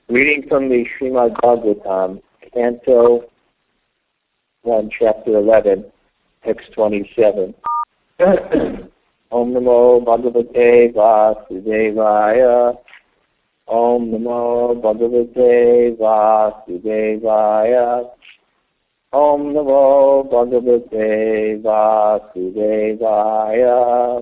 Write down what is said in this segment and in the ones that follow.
Reading from the Srimad Bhagavatam, Canto 1, Chapter 11, Text 27. Om Namo Bhagavate Vasudevaya. Om Namo Bhagavate Vasudevaya. Om Namo Bhagavate Vasudevaya.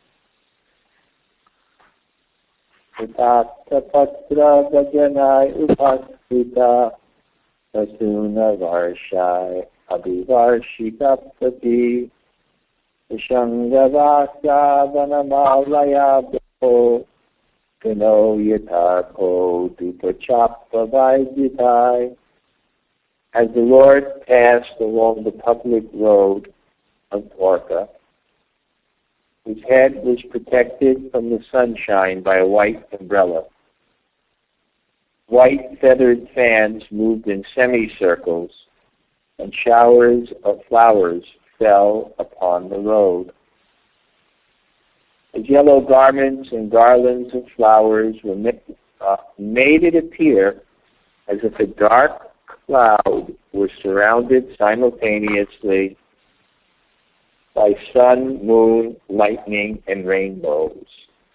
Tatta Patra Gajanai Upasthita Vasuna Varshai Abhivarshita Pati Vishangavasa Vanamalaya Bho Kano Yatarko Dupachapa Vaiditai. As the Lord passed along the public road of Dwarka, his head was protected from the sunshine by a white umbrella. White feathered fans moved in semicircles, and showers of flowers fell upon the road. His yellow garments and garlands of flowers were made it appear as if a dark cloud was surrounded simultaneously by sun, moon, lightning, and rainbows.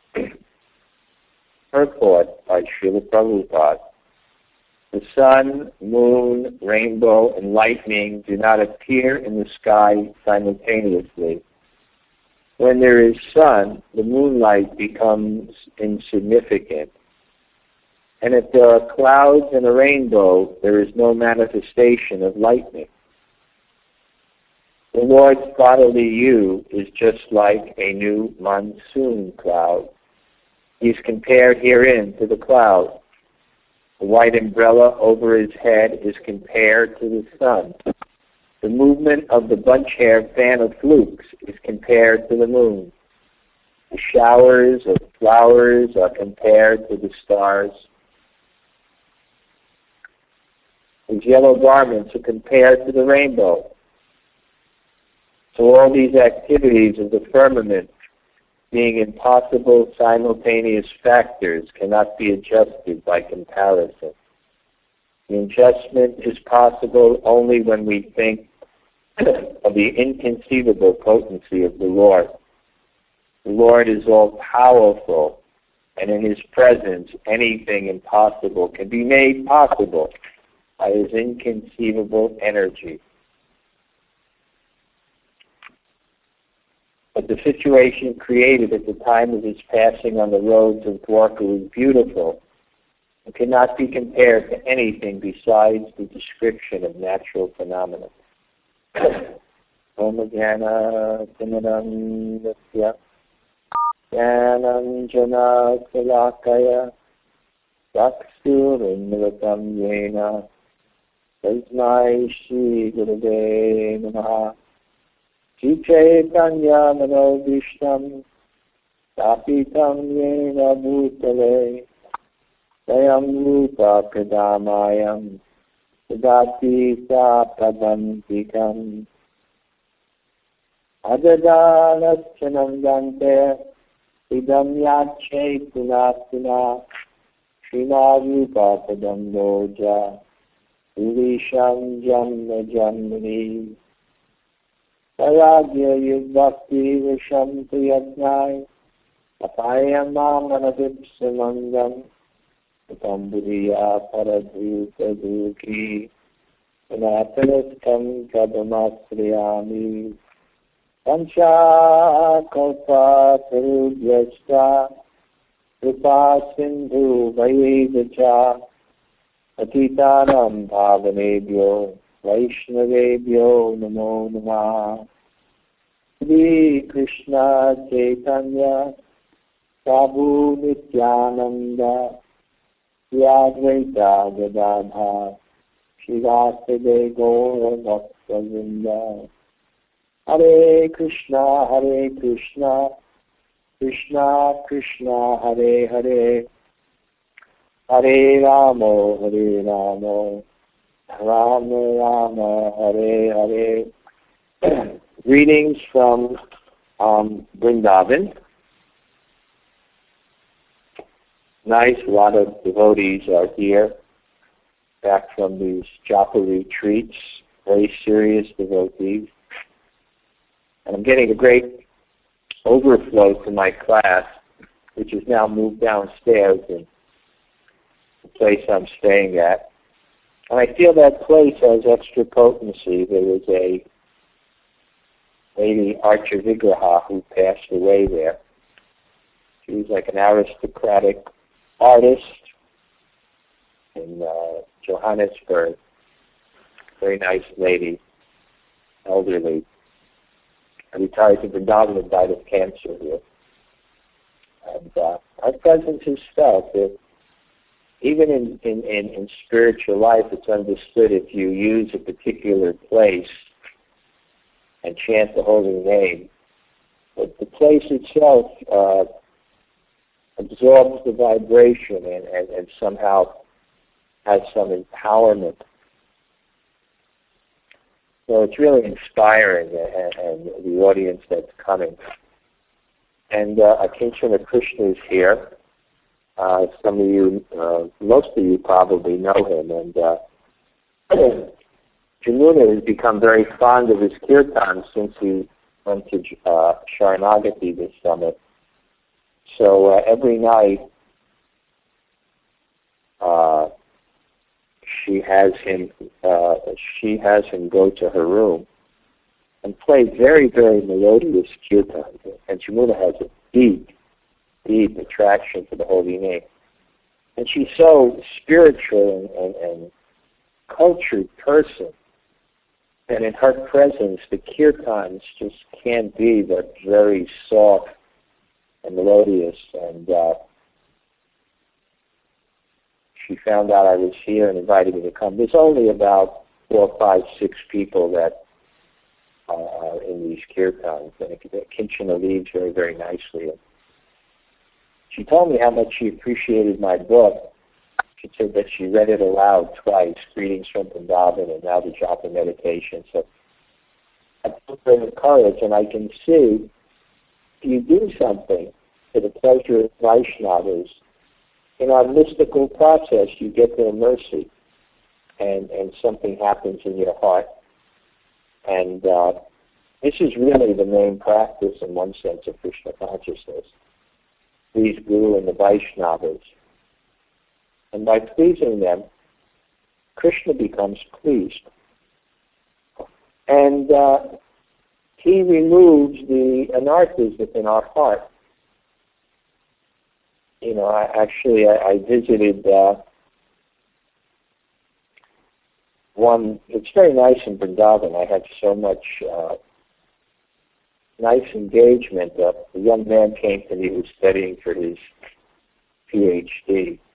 Purport by Srila Prabhupada. The sun, moon, rainbow, and lightning do not appear in the sky simultaneously. When there is sun, the moonlight becomes insignificant. And if there are clouds and a rainbow, there is no manifestation of lightning. The Lord's bodily you is just like a new monsoon cloud. He is compared herein to the cloud. The white umbrella over his head is compared to the sun. The movement of the bunch-haired fan of flukes is compared to the moon. The showers of flowers are compared to the stars. His yellow garments are compared to the rainbow. So all these activities of the firmament, being impossible simultaneous factors, cannot be adjusted by comparison. The adjustment is possible only when we think of the inconceivable potency of the Lord. The Lord is all-powerful, and in His presence, anything impossible can be made possible by His inconceivable energy. But the situation created at the time of his passing on the roads of Dwarka was beautiful and cannot be compared to anything besides the description of natural phenomena. Om Jnana Timiram Nitya Jnanam Jana Salakaya Chakshurunmilitam Yena Tasmai Shri Gurave Namaha Chaitanya Manobhishtam Tapitam Yena Bhutale Sayam Rupa Kadamayam Sadati Sapadantikam Adadalatchanam Dante Idam Yache Punapuna Shrina Rupa Padam Loja Urisham Jamna Jamni Saragya Yudbhakti Visham Priyatnai Apayamamanavidsamangam Utamburiya Paradhuta Duki Anatanaskam Kadamasriyami Pancha Kalpa Tarubhyashta Kripa Sindhu Vayevacha Patitanam Bhavanebhyo Vaishnavebhyo Namo Namah. Shri Krishna Chaitanya Prabhu Nityananda Shri Advaita Gadadhar Shivasade Gaura Bhakta-vrinda. Hare Krishna Krishna Krishna Hare Hare Hare Rama Rama Rama Hare Hare. Greetings from Vrindavan. Nice, a lot of devotees are here. back from these japa retreats, very serious devotees. And I'm getting a great overflow to my class, which is now moved downstairs in the place I'm staying at. And I feel that place has extra potency. There was a lady, Archa Vigraha, who passed away there. She was like an aristocratic artist in Johannesburg. Very nice lady, elderly. I retired to Vrindavan and died of cancer here. And our presence is felt. Even in spiritual life, it's understood if you use a particular place and chant the holy name, but the place itself absorbs the vibration and somehow has some empowerment. So it's really inspiring, and the audience that's coming. And Akinchana Krishna is here. Some of you, most of you probably know him, and Jamuna has become very fond of his kirtan since he went to Sharanagati this summer. So every night she has him go to her room and play very, very melodious kirtan. And Jamuna has a deep attraction for the holy name. And she's so spiritual and cultured person. And in her presence, the kirtans just can't be but very soft and melodious. And she found out I was here and invited me to come. There's only about 4, 5, 6 people that are in these kirtans. And Kinchana leads very, very nicely. She told me how much she appreciated my book. She said that she read it aloud twice, Greetings from Vrindavan and now the Japa Meditation. So I took her the courage, and I can see if you do something for the pleasure of Vaishnavas, in our mystical process, you get their mercy, and something happens in your heart. And this is really the main practice, in one sense, of Krishna consciousness. Please Guru and the Vaishnavas. And by pleasing them, Krishna becomes pleased. And he removes the anarthas within our heart. You know, I visited one, it's very nice in Vrindavan. I had so much nice engagement. A young man came to me who was studying for his PhD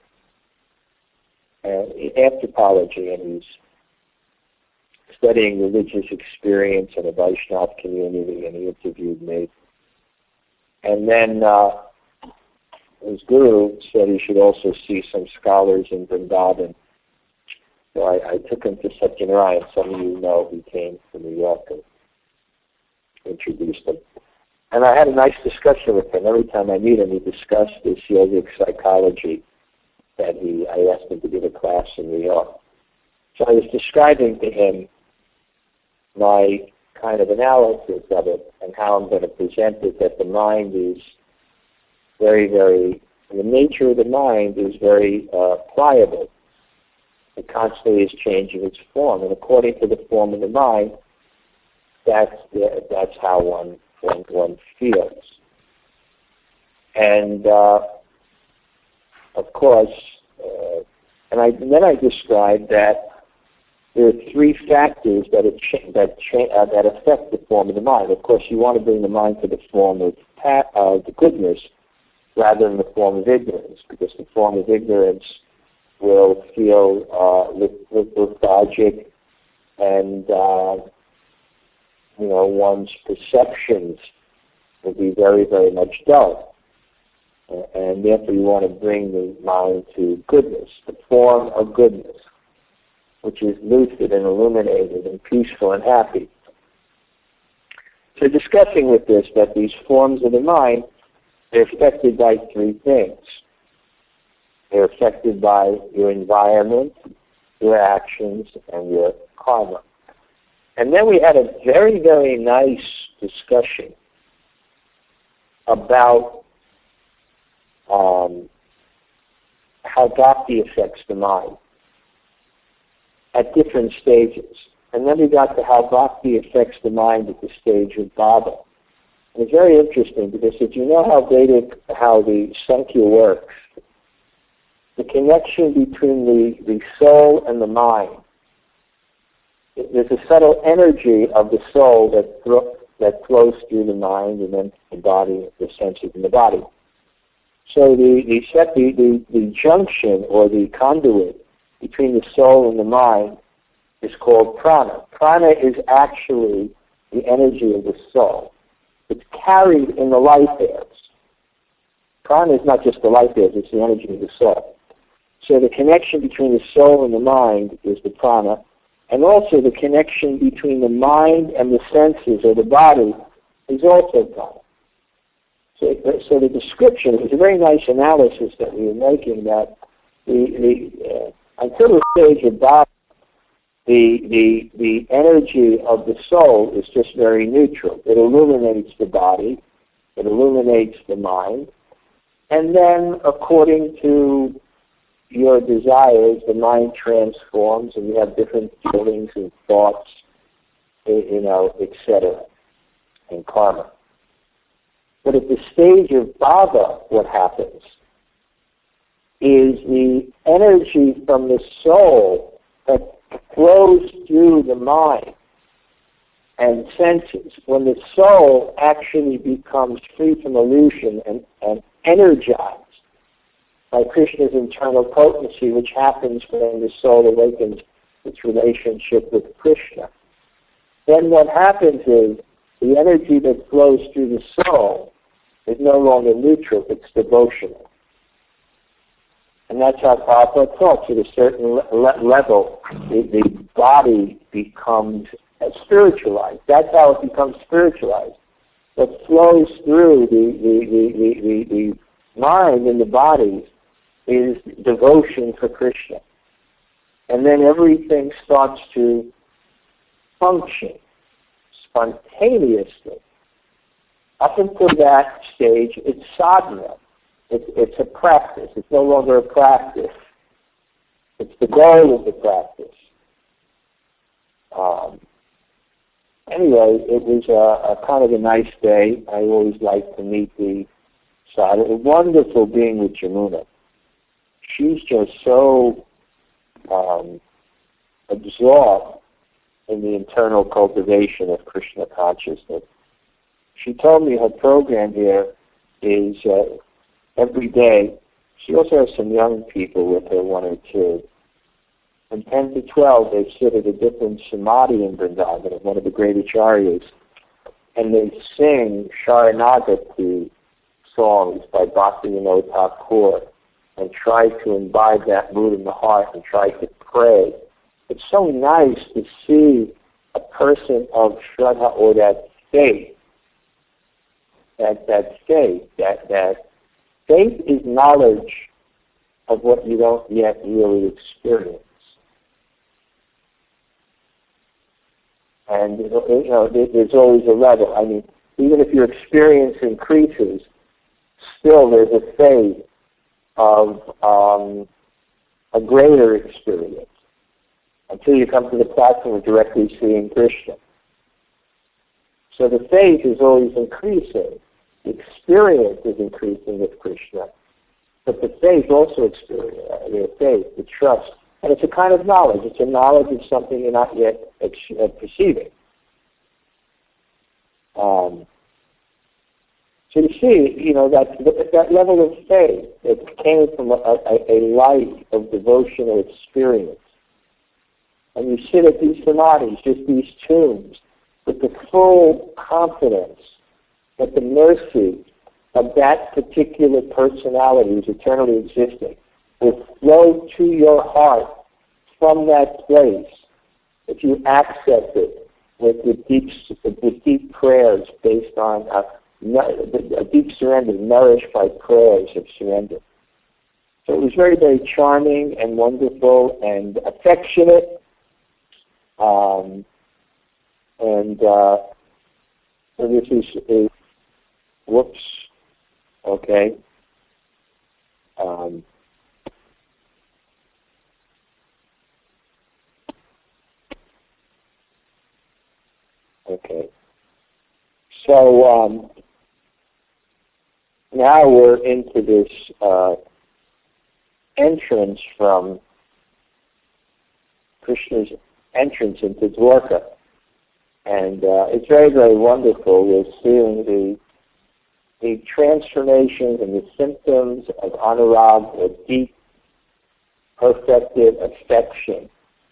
in anthropology, and he's studying religious experience in a Vaishnava community, and he interviewed me. And then his guru said he should also see some scholars in Vrindavan. So I took him to Satyanarayan. Some of you know he came from New York and introduced him. And I had a nice discussion with him. Every time I meet him, we discuss this yogic psychology that I asked him to give a class in New York. So I was describing to him my kind of analysis of it and how I'm going to present it, that the mind is very, very, the nature of the mind is very pliable. It constantly is changing its form, and according to the form of the mind, that's how one feels. And of course, then I described that there are 3 factors that affect the form of the mind. Of course, you want to bring the mind to the form of the goodness rather than the form of ignorance, because the form of ignorance will feel lethargic, and one's perceptions will be very, very much dull. And therefore you want to bring the mind to goodness, the form of goodness, which is lucid and illuminated and peaceful and happy. So discussing with this that these forms of the mind, they're affected by 3 things. They're affected by your environment, your actions and your karma. And then we had a very, very nice discussion about how bhakti affects the mind at different stages. And then we got to how bhakti affects the mind at the stage of bhava. And it's very interesting because if you know how the Sankhya works, the connection between the soul and the mind, there's a subtle energy of the soul that flows through the mind and then the body, the senses in the body. So the junction or the conduit between the soul and the mind is called prana. Prana is actually the energy of the soul. It's carried in the life airs. Prana is not just the life airs, it's the energy of the soul. So the connection between the soul and the mind is the prana, and also the connection between the mind and the senses or the body is also prana. So the description is a very nice analysis that we were making, that until the stage of bhava, the energy of the soul is just very neutral. It illuminates the body, it illuminates the mind, and then according to your desires, the mind transforms, and you have different feelings and thoughts, etc., and karma. But at the stage of bhava, what happens is the energy from the soul that flows through the mind and senses. When the soul actually becomes free from illusion and energized by Krishna's internal potency, which happens when the soul awakens its relationship with Krishna, then what happens is the energy that flows through the soul is no longer neutral, it's devotional. And that's how Prabhupada talks. At a certain level, the body becomes spiritualized. That's how it becomes spiritualized. What flows through the mind and the body is devotion for Krishna. And then everything starts to function spontaneously. Up until that stage, it's sadhana. It's a practice. It's no longer a practice. It's the goal of the practice. Anyway, it was a kind of a nice day. I always like to meet the sadhu. It was wonderful being with Jamuna. She's just so absorbed in the internal cultivation of Krishna consciousness. She told me her program here is every day. She also has some young people with her, one or two. From 10 to 12, they sit at a different samadhi in Vrindavan, one of the great acharyas, and they sing Sharanagati songs by Bhaktivinoda Thakur and try to imbibe that mood in the heart and try to pray. It's so nice to see a person of Shraddha or that faith, that faith is knowledge of what you don't yet really experience. And there's always a level. I mean, even if your experience increases, still there's a phase of a greater experience until you come to the platform of directly seeing Krishna. So the faith is always increasing. The experience is increasing with Krishna. But the faith also experience, the faith, the trust. And it's a kind of knowledge. It's a knowledge of something you're not yet perceiving. So you see, that level of faith that came from a life of devotional experience. And you sit at these samadhis, just these tombs, with the full confidence that the mercy of that particular personality who's eternally existing will flow to your heart from that place if you access it with deep prayers based on a deep surrender, nourished by prayers of surrender. So it was very, very charming and wonderful and affectionate. So this is whoops, okay. Okay. So now we're into this entrance from Krishna's entrance into Dwarka. And it's very, very wonderful. We're seeing the transformations and the symptoms of anurag, or deep, perfected affection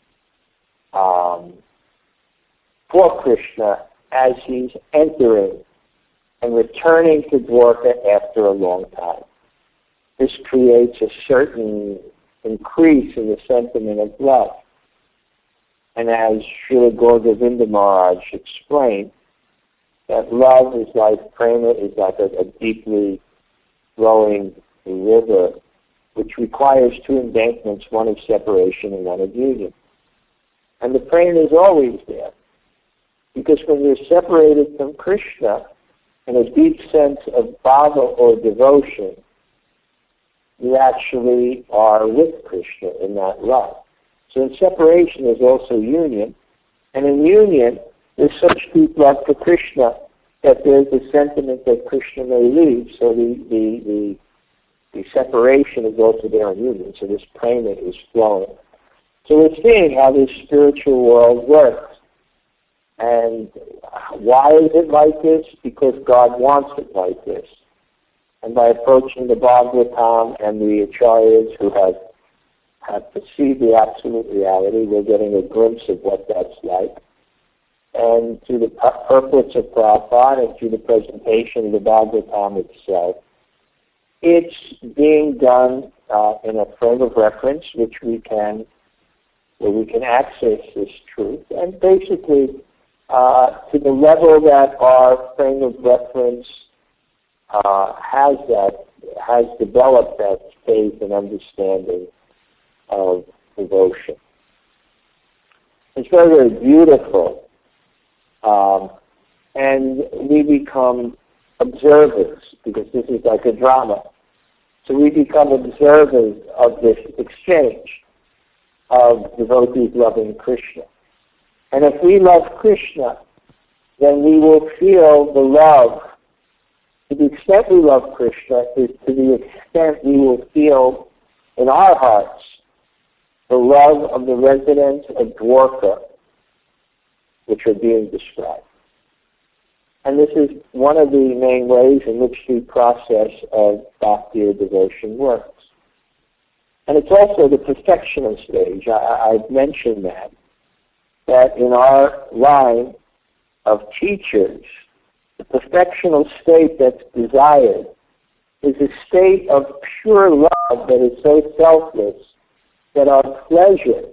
for Krishna as he's entering and returning to Dwarka after a long time. This creates a certain increase in the sentiment of love. And as Srila Gaur Govinda Maharaj explained, that love is like, prema is like a deeply flowing river, which requires two embankments, one of separation and one of union. And the prema is always there. Because when you're separated from Krishna, in a deep sense of bhava or devotion, you actually are with Krishna in that love. So in separation there's also union, and in union there's such deep love for Krishna that there's a sentiment that Krishna may leave. So the separation is also there in union. So this prema is flowing. So we're seeing how this spiritual world works. And why is it like this? Because God wants it like this. And by approaching the Bhagavatam and the Acharyas who have perceived the absolute reality, we're getting a glimpse of what that's like. And through the purports of Prabhupada and through the presentation of the Bhagavatam itself, it's being done in a frame of reference where we can access this truth. And basically, to the level that our frame of reference has developed that faith and understanding of devotion. It's very, very beautiful. And we become observers, because this is like a drama. So we become observers of this exchange of devotees loving Krishna. And if we love Krishna, then we will feel the love. To the extent we love Krishna is to the extent we will feel in our hearts the love of the residents of Dwarka, which are being described. And this is one of the main ways in which the process of bhakti or devotion works. And it's also the perfectional stage. I've mentioned that in our line of teachers, the perfectional state that's desired is a state of pure love that is so selfless that our pleasure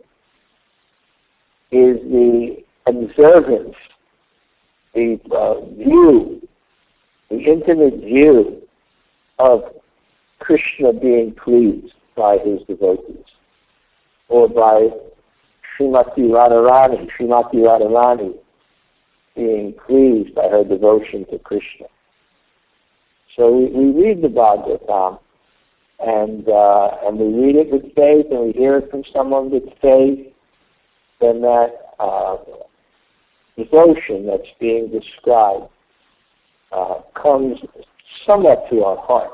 is the observance, the view, the intimate view of Krishna being pleased by his devotees, or by Srimati Radharani being pleased by her devotion to Krishna. So we read the Bhagavatam, and we read it with faith, and we hear it from someone with faith, then that devotion that's being described comes somewhat to our heart.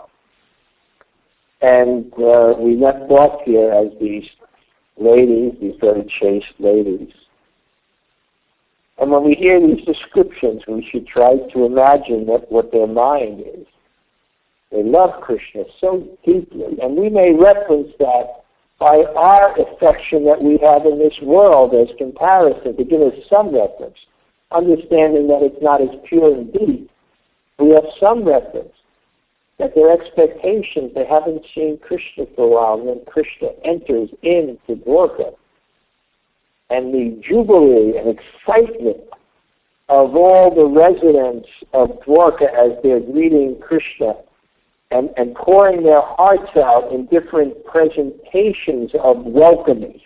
And we left off here as these ladies, these very chaste ladies. And when we hear these descriptions, we should try to imagine what their mind is. They love Krishna so deeply, and we may reference that by our affection that we have in this world as comparison, to give us some reference, understanding that it's not as pure and deep. We have some reference that their expectations, they haven't seen Krishna for a while, and then Krishna enters into Dwarka. And the jubilee and excitement of all the residents of Dwarka as they're greeting Krishna and pouring their hearts out in different presentations of welcoming.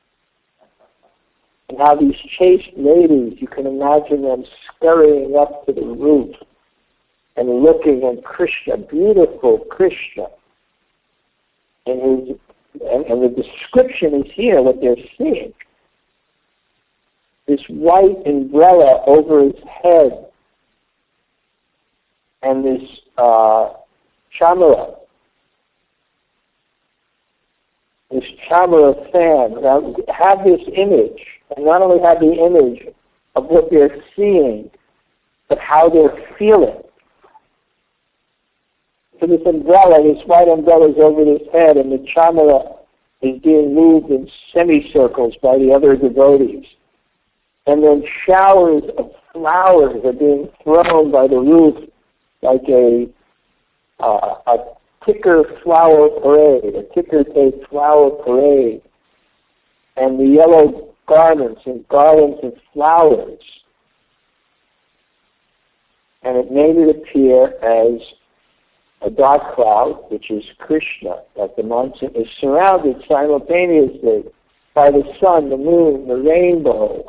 And how these chaste ladies, you can imagine them scurrying up to the roof and looking at Krishna, beautiful Krishna. And the description is here, what they're seeing. This white umbrella over his head and this chamara. This chamara fan. Now, have this image, and not only have the image of what they're seeing, but how they're feeling. So this umbrella, this white umbrella is over his head, and the chamara is being moved in semicircles by the other devotees. And then showers of flowers are being thrown by the roof like a ticker flower parade, a ticker-tape flower parade. And the yellow garments and garlands of flowers. And it made it appear as a dark cloud, which is Krishna, that the monsoon is surrounded simultaneously by the sun, the moon, the rainbow.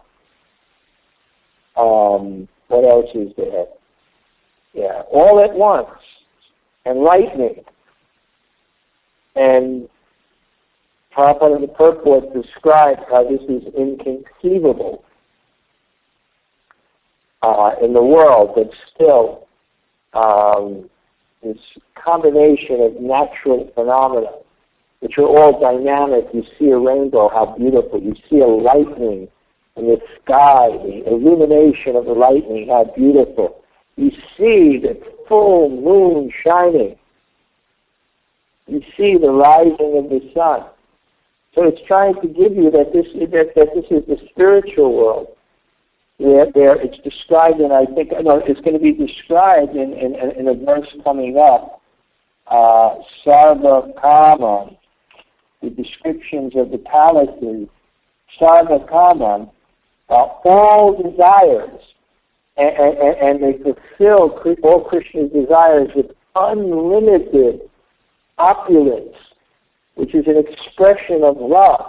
What else is there? Yeah, all at once. And lightning. And Prabhupada in the purport describes how this is inconceivable in the world, but still this combination of natural phenomena, which are all dynamic. You see a rainbow, how beautiful. You see a lightning in the sky, the illumination of the lightning, how beautiful. You see the full moon shining. You see the rising of the sun. So it's trying to give you that this is the spiritual world, where it's described, and I think it's going to be described in a verse coming up, Sarva Kama, the descriptions of the palaces, Sarva Kama, all desires, and they fulfill all Krishna's desires with unlimited opulence, which is an expression of love.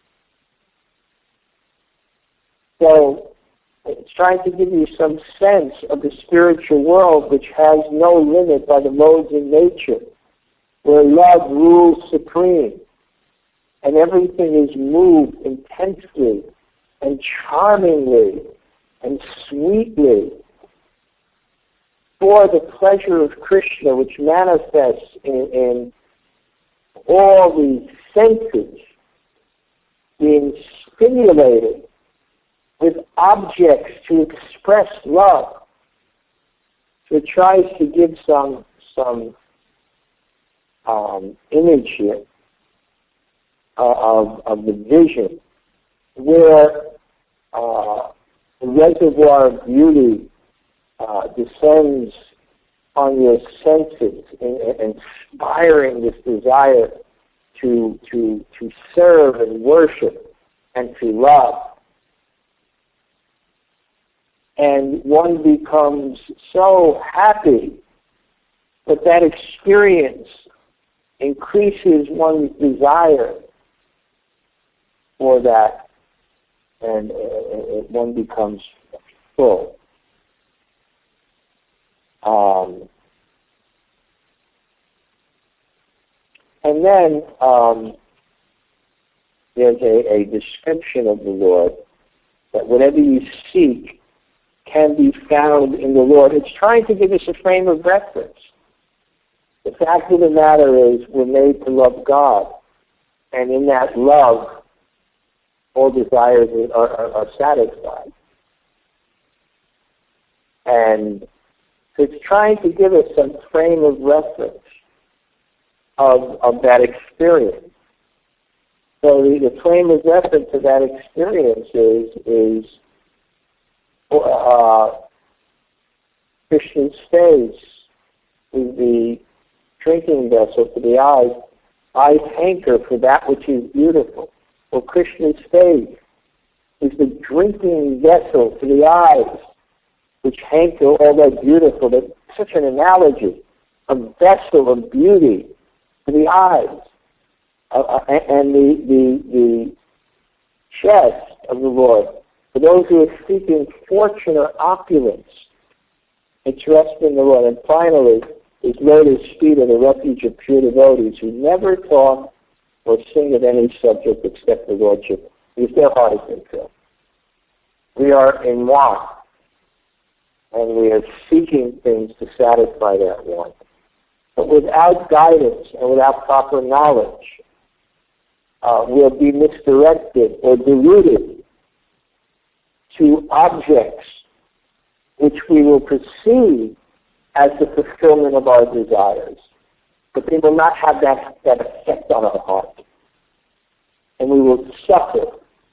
So it's trying to give you some sense of the spiritual world, which has no limit by the modes in nature, where love rules supreme, and everything is moved intensely and charmingly and sweetly for the pleasure of Krishna, which manifests in all the senses being stimulated with objects to express love. So it tries to give some image here of the vision, where the reservoir of beauty descends on your senses, inspiring this desire to serve and worship and to love. And one becomes so happy that that experience increases one's desire for that, and one becomes full. And then there's a description of the Lord, that whatever you seek can be found in the Lord. It's trying to give us a frame of reference. The fact of the matter is, we're made to love God, and in that love, all desires are satisfied. And it's trying to give us some frame of reference of that experience. So the frame of reference of that experience is Krishna's face is the drinking vessel for the eyes hanker for that which is beautiful. Well, Krishna's face is the drinking vessel for the eyes, which hanker all that beautiful. That's such an analogy. a vessel of beauty for the eyes, and the chest of the Lord for those who are seeking fortune or opulence. It's rest in the Lord. And finally, His lotus feet are the refuge of pure devotees who never talk or sing of any subject except the Lordship, because their heart has been filled. We are in want, and we are seeking things to satisfy that want. But without guidance and without proper knowledge, we'll be misdirected or deluded to objects which we will perceive as the fulfillment of our desires. But they will not have that effect on our heart. And we will suffer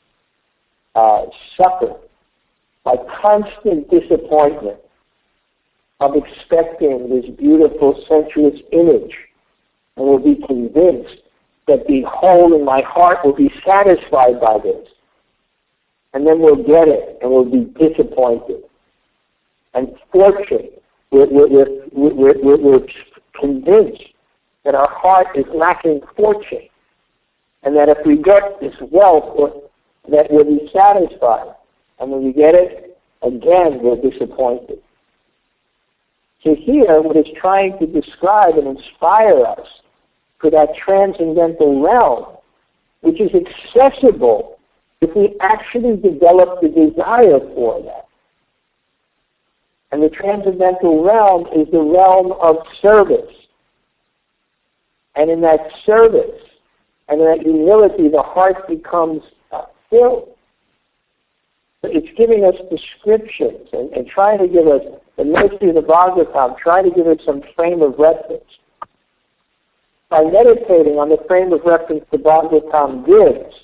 by constant disappointment of expecting this beautiful, sensuous image, and will be convinced that the hole in my heart will be satisfied by this. And then we'll get it, and we'll be disappointed. And fortune, we're convinced that our heart is lacking fortune, and that if we get this wealth, that we'll be satisfied. And when we get it, again, we're disappointed. So here, what it's trying to describe and inspire us for that transcendental realm, which is accessible if we actually develop the desire for that. And the transcendental realm is the realm of service. And in that service and in that humility, the heart becomes filled. It's giving us descriptions and trying to give us the mercy of the Bhagavatam, trying to give us some frame of reference. By meditating on the frame of reference the Bhagavatam gives,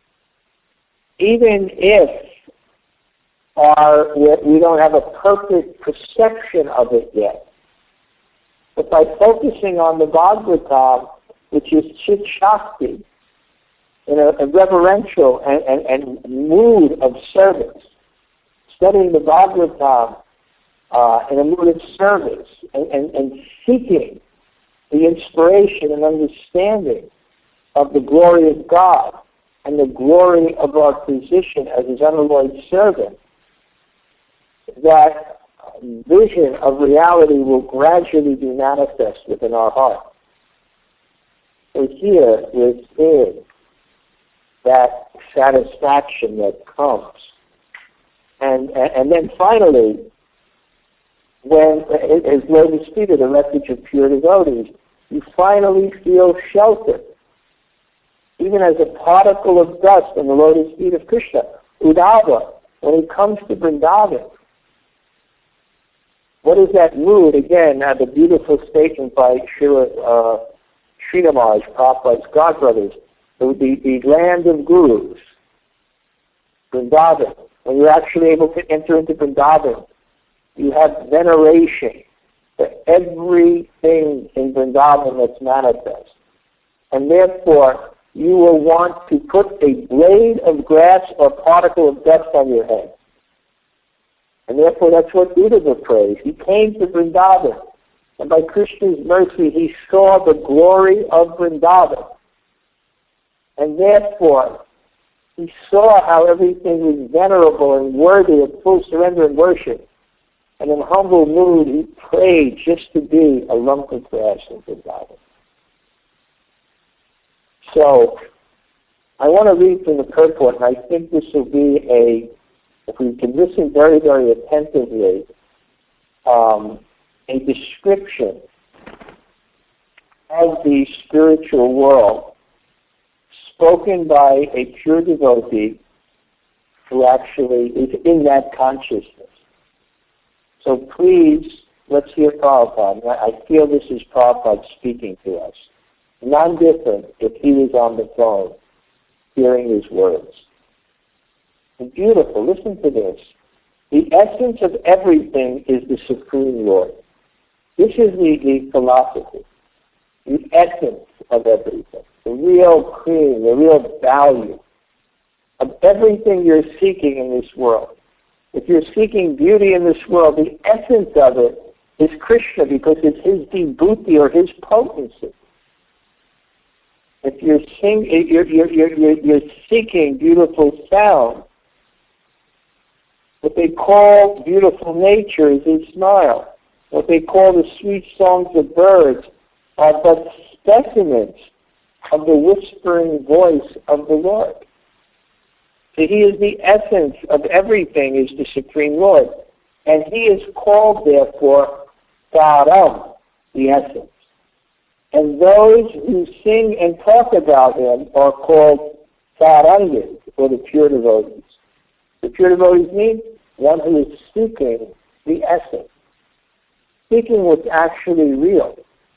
even if we don't have a perfect perception of it yet, but by focusing on the Bhagavatam, which is Chit Shakti, in a reverential and mood of service, studying the Bhagavatam in a mood of service, and seeking the inspiration and understanding of the glory of God and the glory of our position as His unalloyed servant, that vision of reality will gradually be manifest within our heart. So here we're seeing that satisfaction that comes. And then finally, when, as Lotus Feet are the refuge of pure devotees, you finally feel shelter, even as a particle of dust in the Lotus Feet of Krishna. Uddhava, when he comes to Vrindavan, what is that mood? Again, the beautiful statement by Sridhar Maharaj, Prabhupada's godbrothers, the land of gurus, Vrindavan. When you're actually able to enter into Vrindavan, you have veneration for everything in Vrindavan that's manifest. And therefore, you will want to put a blade of grass or particle of dust on your head. And therefore, that's what Uddhava prays. He came to Vrindavan, and by Krishna's mercy, he saw the glory of Vrindavan. And therefore, he saw how everything was venerable and worthy of full surrender and worship. And in humble mood, he prayed just to be a lump of grass in Vrindavan. So, I want to read from the purport, and I think this will be if we can listen very, very attentively, a description of the spiritual world spoken by a pure devotee who actually is in that consciousness. So please, let's hear Prabhupada. I feel this is Prabhupada speaking to us. None different if he was on the phone hearing his words. And beautiful, listen to this. The essence of everything is the Supreme Lord. This is the philosophy, the essence of everything, the real cream, the real value of everything you're seeking in this world. If you're seeking beauty in this world, the essence of it is Krishna, because it's his vibhuti or his potency. If you're seeking beautiful sound, what they call beautiful nature is his smile. What they call the sweet songs of birds are but specimens of the whispering voice of the Lord. So he is the essence of everything, is the Supreme Lord. And he is called, therefore, Taram, the essence. And those who sing and talk about him are called Tarangis, or the pure devotees. The pure devotees mean one who is seeking the essence, seeking what's actually real.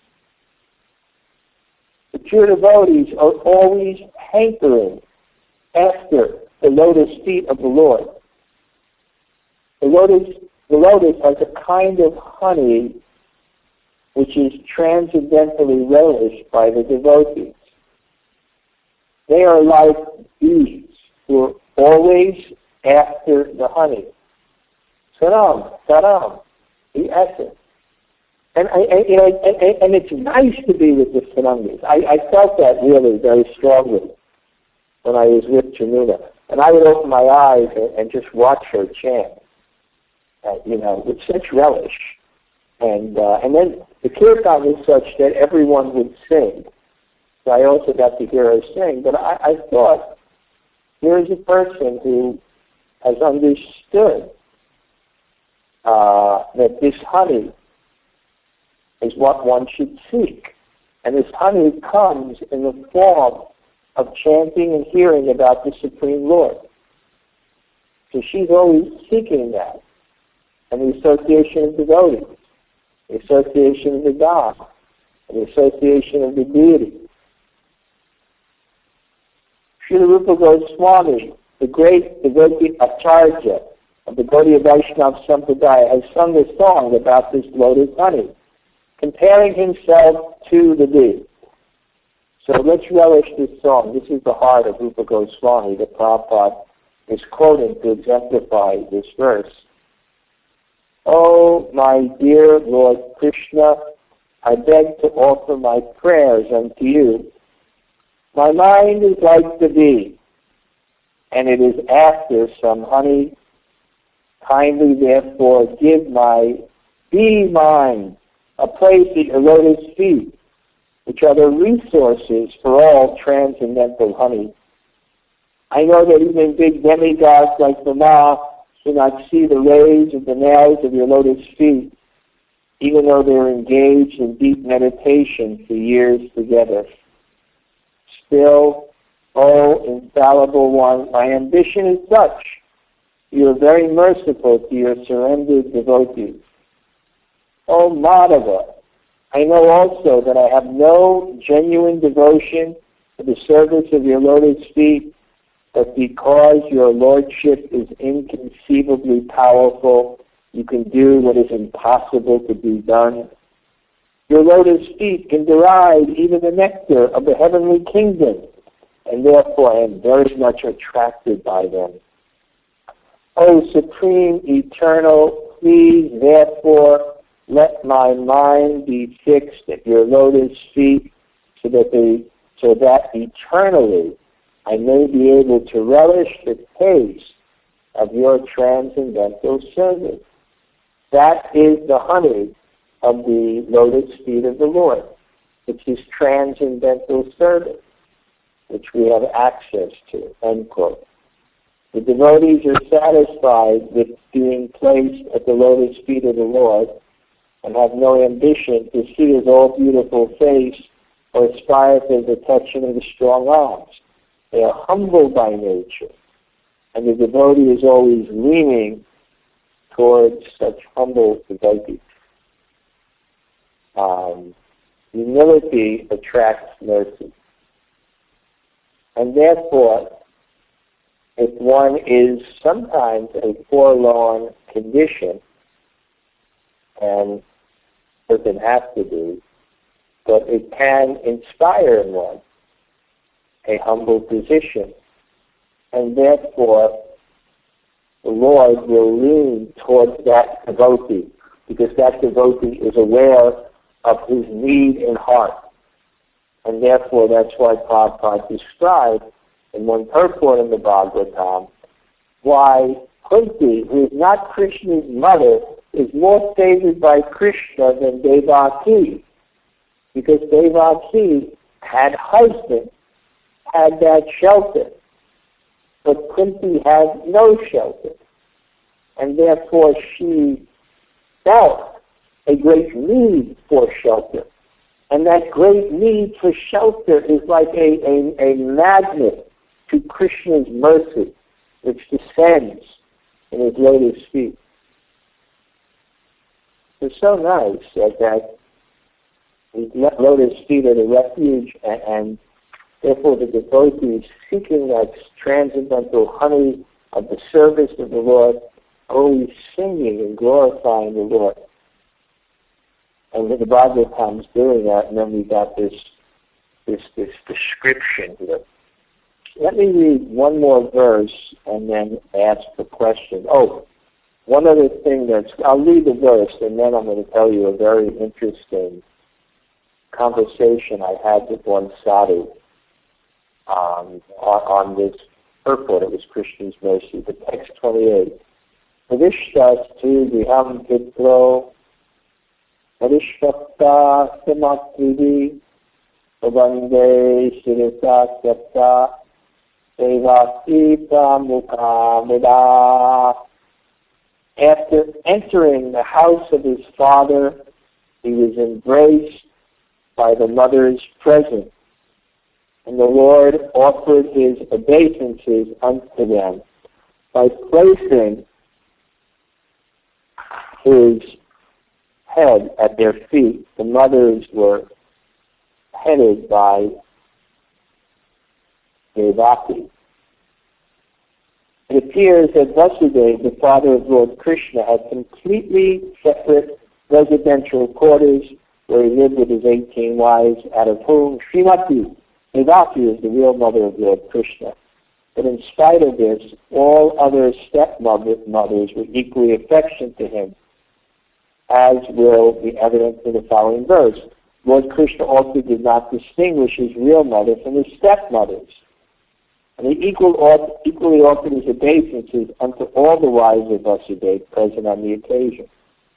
The pure devotees are always hankering after the lotus feet of the Lord. The lotus has a kind of honey which is transcendently relished by the devotees. They are like bees who are always after the honey. Saram, the essence. And it's nice to be with the Sarangis. I felt that really very strongly when I was with Jamuna. And I would open my eyes and just watch her chant, with such relish. And then the kirtan was such that everyone would sing. So I also got to hear her sing. But I thought, here is a person who has understood that this honey is what one should seek. And this honey comes in the form of chanting and hearing about the Supreme Lord. So she's always seeking that. And the association of devotees, the association of the God, and the association of the deity. Srila Rupa Goswami, the great devotee Acharya of the Gaudiya Vaishnava Sampradaya, has sung a song about this lotus honey, comparing himself to the bee. So let's relish this song. This is the heart of Rupa Goswami that Prabhupada is quoting to exemplify this verse. Oh, my dear Lord Krishna, I beg to offer my prayers unto you. My mind is like the bee, and it is after some honey. Kindly, therefore, give my bee mind a place at your lotus feet, which are the resources for all transcendental honey. I know that even big demigods like Brahma do not see the rays of the nails of your lotus feet, even though they're engaged in deep meditation for years together. Still, oh infallible one, my ambition is such. You are very merciful to your surrendered devotees. Oh Madhava, I know also that I have no genuine devotion to the service of your lotus feet, but because your Lordship is inconceivably powerful, you can do what is impossible to be done. Your lotus feet can derive even the nectar of the heavenly kingdom, and therefore I am very much attracted by them. O Supreme Eternal, please therefore let my mind be fixed at your lotus feet so that eternally I may be able to relish the taste of your transcendental service. That is the honey of the lotus feet of the Lord, which is transcendental service, which we have access to, end quote. The devotees are satisfied with being placed at the lotus feet of the Lord and have no ambition to see his all-beautiful face or aspire to the touching of his strong arms. They are humble by nature, and the devotee is always leaning towards such humble devotees. Humility attracts mercy. And therefore, if one is sometimes a forlorn condition, and doesn't have to be, but it can inspire in one a humble position. And therefore, the Lord will lean towards that devotee because that devotee is aware of his need in heart. And therefore, that's why Prabhupada described in one purport in the Bhagavatam why Kunti, who is not Krishna's mother, is more favored by Krishna than Devaki, because Devaki had husband, had that shelter, but Kunti had no shelter, and therefore she felt a great need for shelter. And that great need for shelter is like a magnet to Krishna's mercy, which descends in his lotus feet. It's so nice that his lotus feet are the refuge, and therefore the devotees seeking that transcendental honey of the service of the Lord, always singing and glorifying the Lord. And the Bhagavatam is doing that, and then we got this description here. Let me read one more verse and then ask the question. Oh, one other thing I'll read the verse and then I'm going to tell you a very interesting conversation I had with one sadhu on this purport. It was Krishna's mercy. The text 28. Parishtastu viham pitro parishvakta samatridi pavande shirita sapta devaki pramukhamida. After entering the house of his father, he was embraced by the mother's presence, and the Lord offered his obeisances unto them by placing his head at their feet. The mothers were headed by Devaki. It appears that Vasudeva, the father of Lord Krishna, had completely separate residential quarters where he lived with his 18 wives, out of whom Srimati Devaki is the real mother of Lord Krishna. But in spite of this, all other stepmothers were equally affectionate to him, as will be evident in the following verse. Lord Krishna also did not distinguish his real mother from his stepmothers, and he equally offered his obeisances unto all the wives of Vasudeva present on the occasion.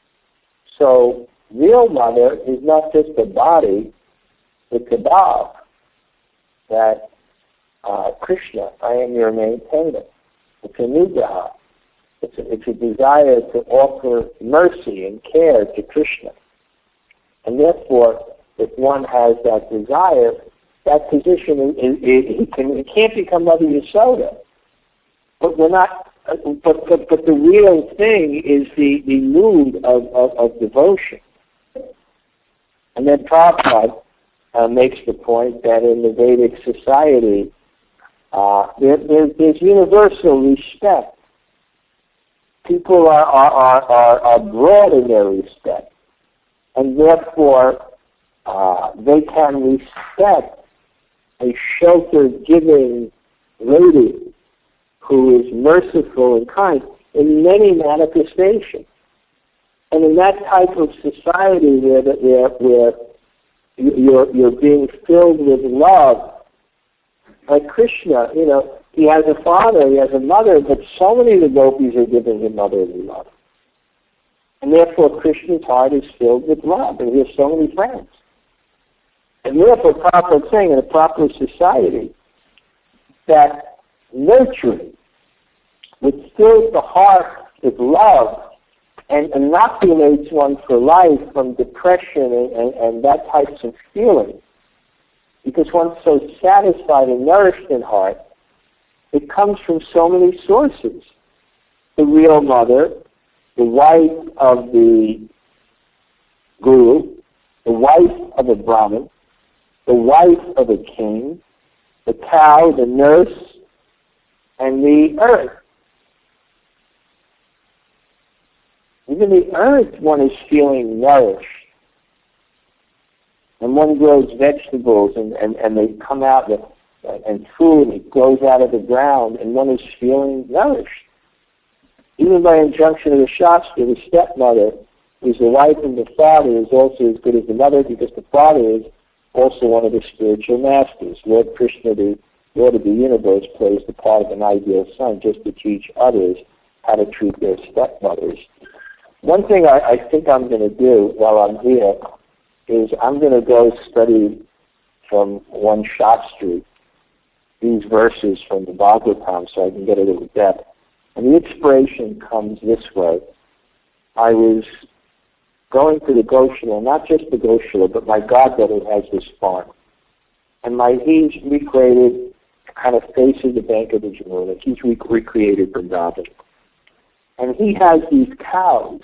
So, real mother is not just a body, it's a vow that Krishna, I am your maintainer. It's a nugraha. It's a desire to offer mercy and care to Krishna. And therefore, if one has that desire, that position it can't become Mother Yasoda. But we're not. But the real thing is the mood of devotion. And then Prabhupada makes the point that in the Vedic society, there's universal respect. People are broad in their respect, and therefore they can respect a shelter-giving lady who is merciful and kind in many manifestations. And in that type of society where you're being filled with love, like Krishna, he has a father, he has a mother, but so many of the gopis are giving him motherly love. And therefore Krishna's heart is filled with love, and he has so many friends. And therefore, Prabhupada is saying in a proper society that nurturing, which fills the heart with love and inoculates one for life from depression and that types of feelings, because one's so satisfied and nourished in heart, it comes from so many sources. The real mother, the wife of the guru, the wife of a Brahmin, the wife of a king, the cow, the nurse, and the earth. Even the earth, one is feeling nourished. And one grows vegetables and they come out and food, it grows out of the ground, and one is feeling nourished. Even by injunction of the Shastra, the stepmother is the wife and the father is also as good as the mother, because the father is also one of the spiritual masters. Lord Krishna, the Lord of the universe, plays the part of an ideal son just to teach others how to treat their stepmothers. One thing I think I'm going to do while I'm here is I'm going to go study from one Shastri these verses from the Bhagavatam so I can get a little depth. And the inspiration comes this way. I was going to the Goshala, not just the Goshala, but my godbrother has this farm. And he's recreated kind of faces the bank of the Jamuna. He's recreated Vrindavan. And he has these cows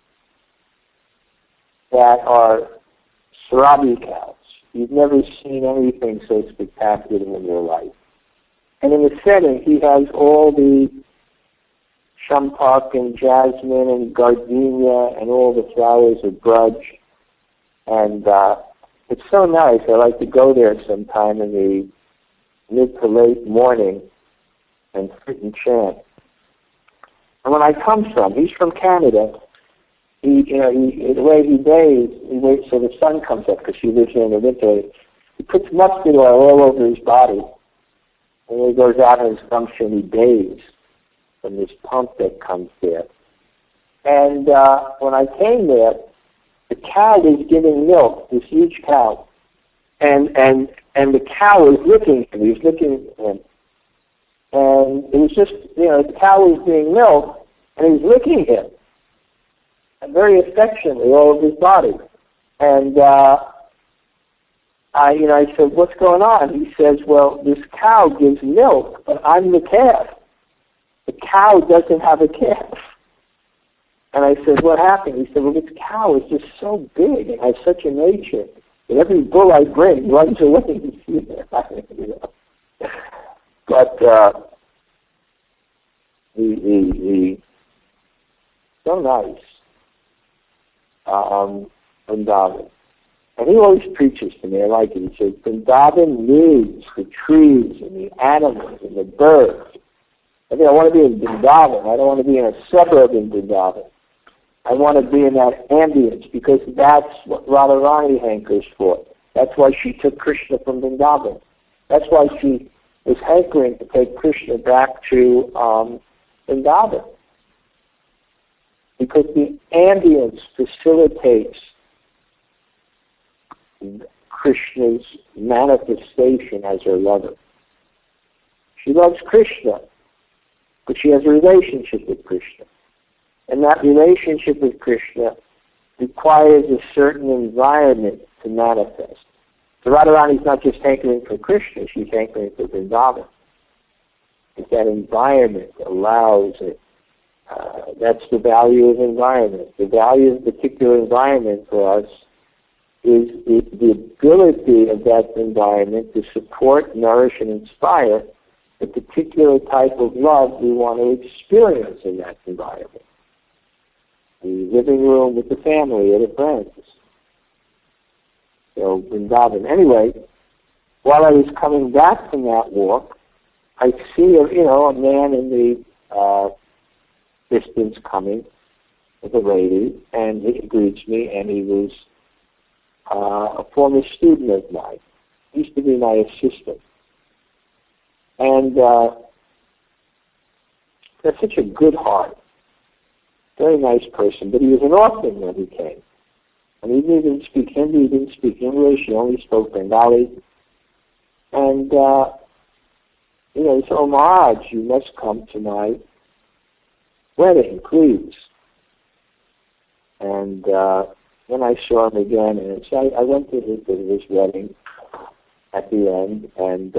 that are Sarabi cows. You've never seen anything so spectacular in your life. And in the setting, he has all the champak and jasmine and gardenia and all the flowers of Braj. And it's so nice. I like to go there sometime in the mid to late morning and sit and chant. And when I come he's from Canada. The way he bathes, he waits till the sun comes up because he lives here in the winter. He puts mustard oil all over his body. And when he goes out on his function, he bathes from this pump that comes there. And when I came there, the cow was giving milk, this huge cow. And the cow was licking him. He was licking him. And it was just, the cow was giving milk, and he was licking him. And very affectionately, all of his body. And I said, what's going on? He says, well, this cow gives milk, but I'm the calf. The cow doesn't have a calf. And I said, what happened? He said, well, this cow is just so big and has such a nature that every bull I bring runs away. But so nice. Vrindavan. And he always preaches to me. I like it. He says, Vrindavan needs the trees and the animals and the birds. I want to be in Vrindavan. I don't want to be in a suburb in Vrindavan. I want to be in that ambience because that's what Radharani hankers for. That's why she took Krishna from Vrindavan. That's why she was hankering to take Krishna back to Vrindavan. Because the ambience facilitates Krishna's manifestation as her lover. She loves Krishna, but she has a relationship with Krishna. And that relationship with Krishna requires a certain environment to manifest. So Radharani is not just hankering for Krishna, she's hankering for Vrindavan. If that environment allows it, that's the value of environment. The value of a particular environment for us is the ability of that environment to support, nourish, and inspire the particular type of love we want to experience in that environment. The living room with the family or the friends. So, Vrindavan. Anyway, while I was coming back from that walk, I see a man in the distance coming with a lady, and he greets me, and he was a former student of mine. He used to be my assistant. And that's such a good heart. Very nice person. But he was an orphan when he came. And he didn't speak Hindi, he didn't speak English, he only spoke Bengali. And, he said, oh, Maharaj, you must come to my wedding, please. And then I saw him again, and so I went to his wedding at the end, and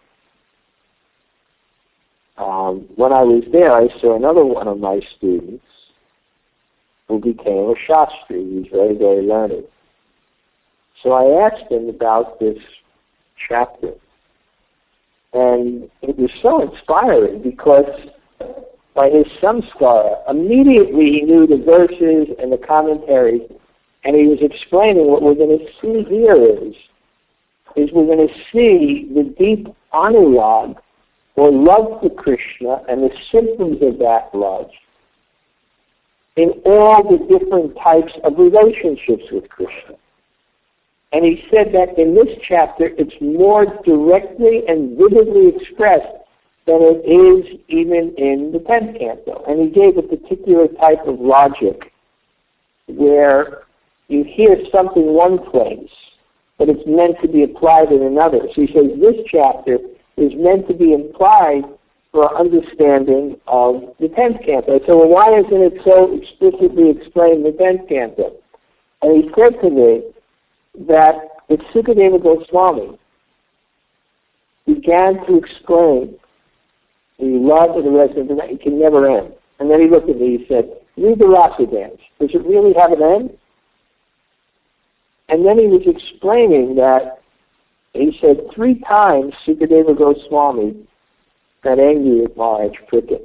when I was there, I saw another one of my students who became a Shastri. He was very, very learned. So I asked him about this chapter, and it was so inspiring because by his samskara, immediately he knew the verses and the commentaries, and he was explaining what we're going to see here is we're going to see the deep anurag, or love for Krishna, and the symptoms of that love, in all the different types of relationships with Krishna. And he said that in this chapter it's more directly and vividly expressed than it is even in the 10th canto. And he gave a particular type of logic where you hear something one place, but it's meant to be applied in another. So he says this chapter is meant to be implied for our understanding of the 10th canto. So well, why isn't it so explicitly explained in the 10th canto? And he said to me that if Sukadeva Goswami began to explain the love of the resident, it can never end. And then he looked at me, he said, read the Rasa Dance. Does it really have an end? And then he was explaining that, he said 3 times Sukadeva Goswami got angry with Maharaj Parikshit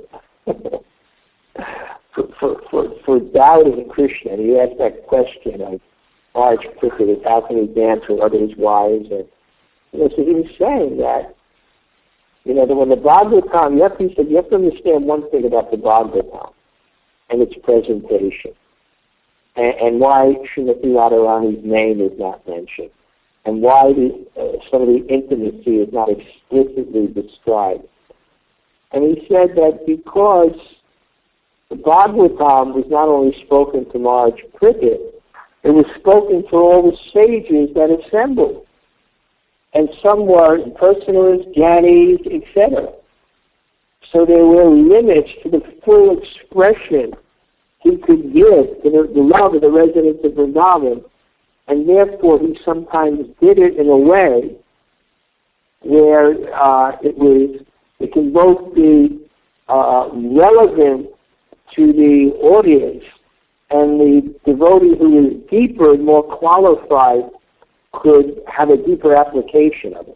for doubting Krishna. And he asked that question of Maharaj Parikshit, how can he dance with others' wives? And, so he was saying that, that when the Bhagavatam, he said, you have to understand one thing about the Bhagavatam and its presentation, and why Srimati Radharani's name is not mentioned, and why some of the intimacy is not explicitly described. And he said that because the Bhagavatam was not only spoken to Maharaj Parikshit, it was spoken to all the sages that assembled. And some were impersonalists, jnanis, etc. So there were limits to the full expression he could give to the love of the residents of Vrindavan, and therefore he sometimes did it in a way where it can both be relevant to the audience, and the devotee who is deeper and more qualified could have a deeper application of it.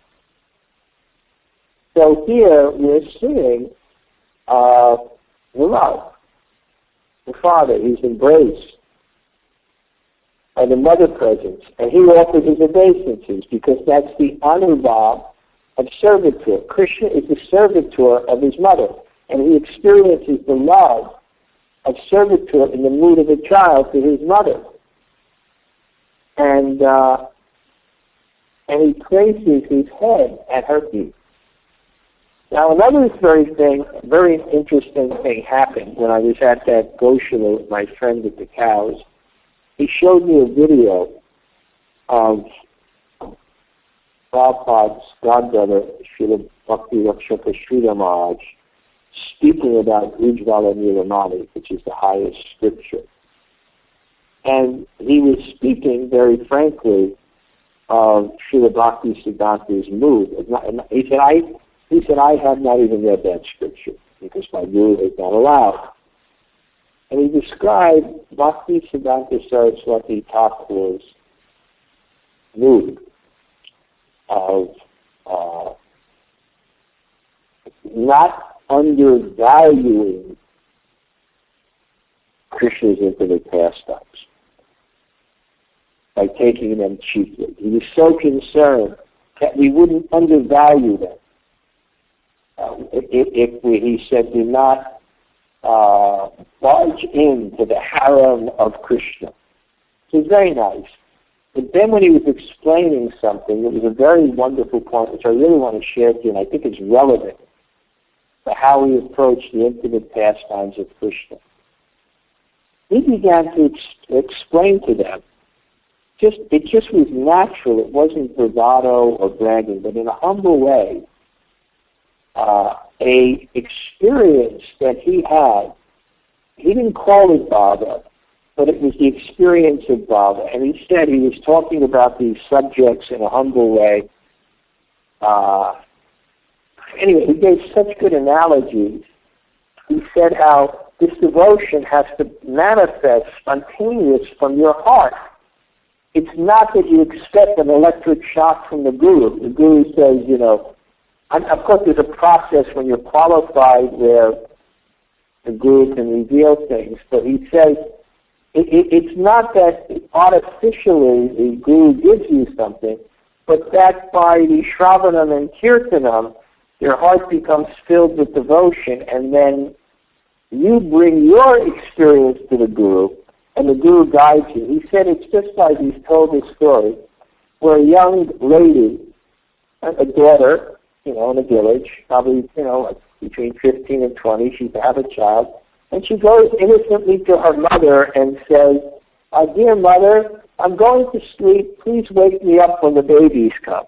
So here we're seeing the love. The Father, he's embraced by the Mother presence, and he offers his obeisances because that's the anubhav of servitor. Krishna is the servitor of his mother, and he experiences the love of servitor in the mood of a child to his mother. And he places his head at her feet. Now another very interesting thing happened when I was at that Goshala with my friend with the cows. He showed me a video of Prabhupada's godbrother, Srila Bhakti Rakshaka Sridhar Maharaj, speaking about Ujjvala Nilamani, which is the highest scripture. And he was speaking very frankly of Srila Bhakti Siddhanta's mood. He said, I have not even read that scripture because my guru has not allowed. And he described Bhakti Siddhanta Saraswati Thakur's mood of not undervaluing Krishna's infinite pastimes by taking them cheaply. He was so concerned that we wouldn't undervalue them. He said, do not barge into the harem of Krishna. So it's very nice. But then when he was explaining something, it was a very wonderful point, which I really want to share with you, and I think it's relevant to how we approach the intimate pastimes of Krishna. He began to explain to them, it just was natural, it wasn't bravado or bragging, but in a humble way, a experience that he had. He didn't call it Bhava, but it was the experience of Bhava. And he said he was talking about these subjects in a humble way. Anyway, he gave such good analogies. He said how this devotion has to manifest spontaneous from your heart. It's not that you expect an electric shock from the Guru. The Guru says, and of course there's a process when you're qualified where the Guru can reveal things, but he says it's not that artificially the Guru gives you something, but that by the Shravanam and Kirtanam, your heart becomes filled with devotion, and then you bring your experience to the Guru, and the Guru guides you. He said it's just like he's told this story, where a young lady, a daughter, in a village, probably, like between 15 and 20, she's to have a child, and she goes innocently to her mother and says, dear mother, I'm going to sleep. Please wake me up when the babies come.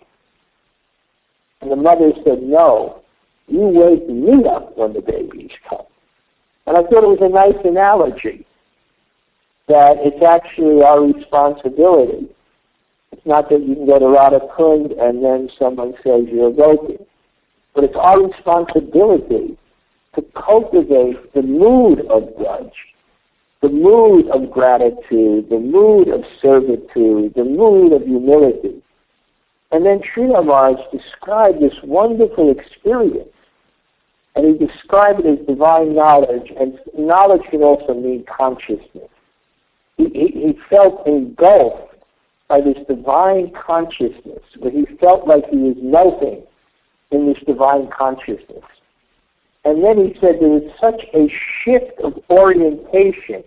And the mother said, no, you wake me up when the babies come. And I thought it was a nice analogy, that it's actually our responsibility. It's not that you can go to Radha Kund and then someone says you're a gopi. But it's our responsibility to cultivate the mood of grudge, the mood of gratitude, the mood of servitude, the mood of humility. And then Srila Maharaj described this wonderful experience. And he described it as divine knowledge, and knowledge can also mean consciousness. He felt engulfed by this divine consciousness, where he felt like he was melting in this divine consciousness. And then he said there was such a shift of orientation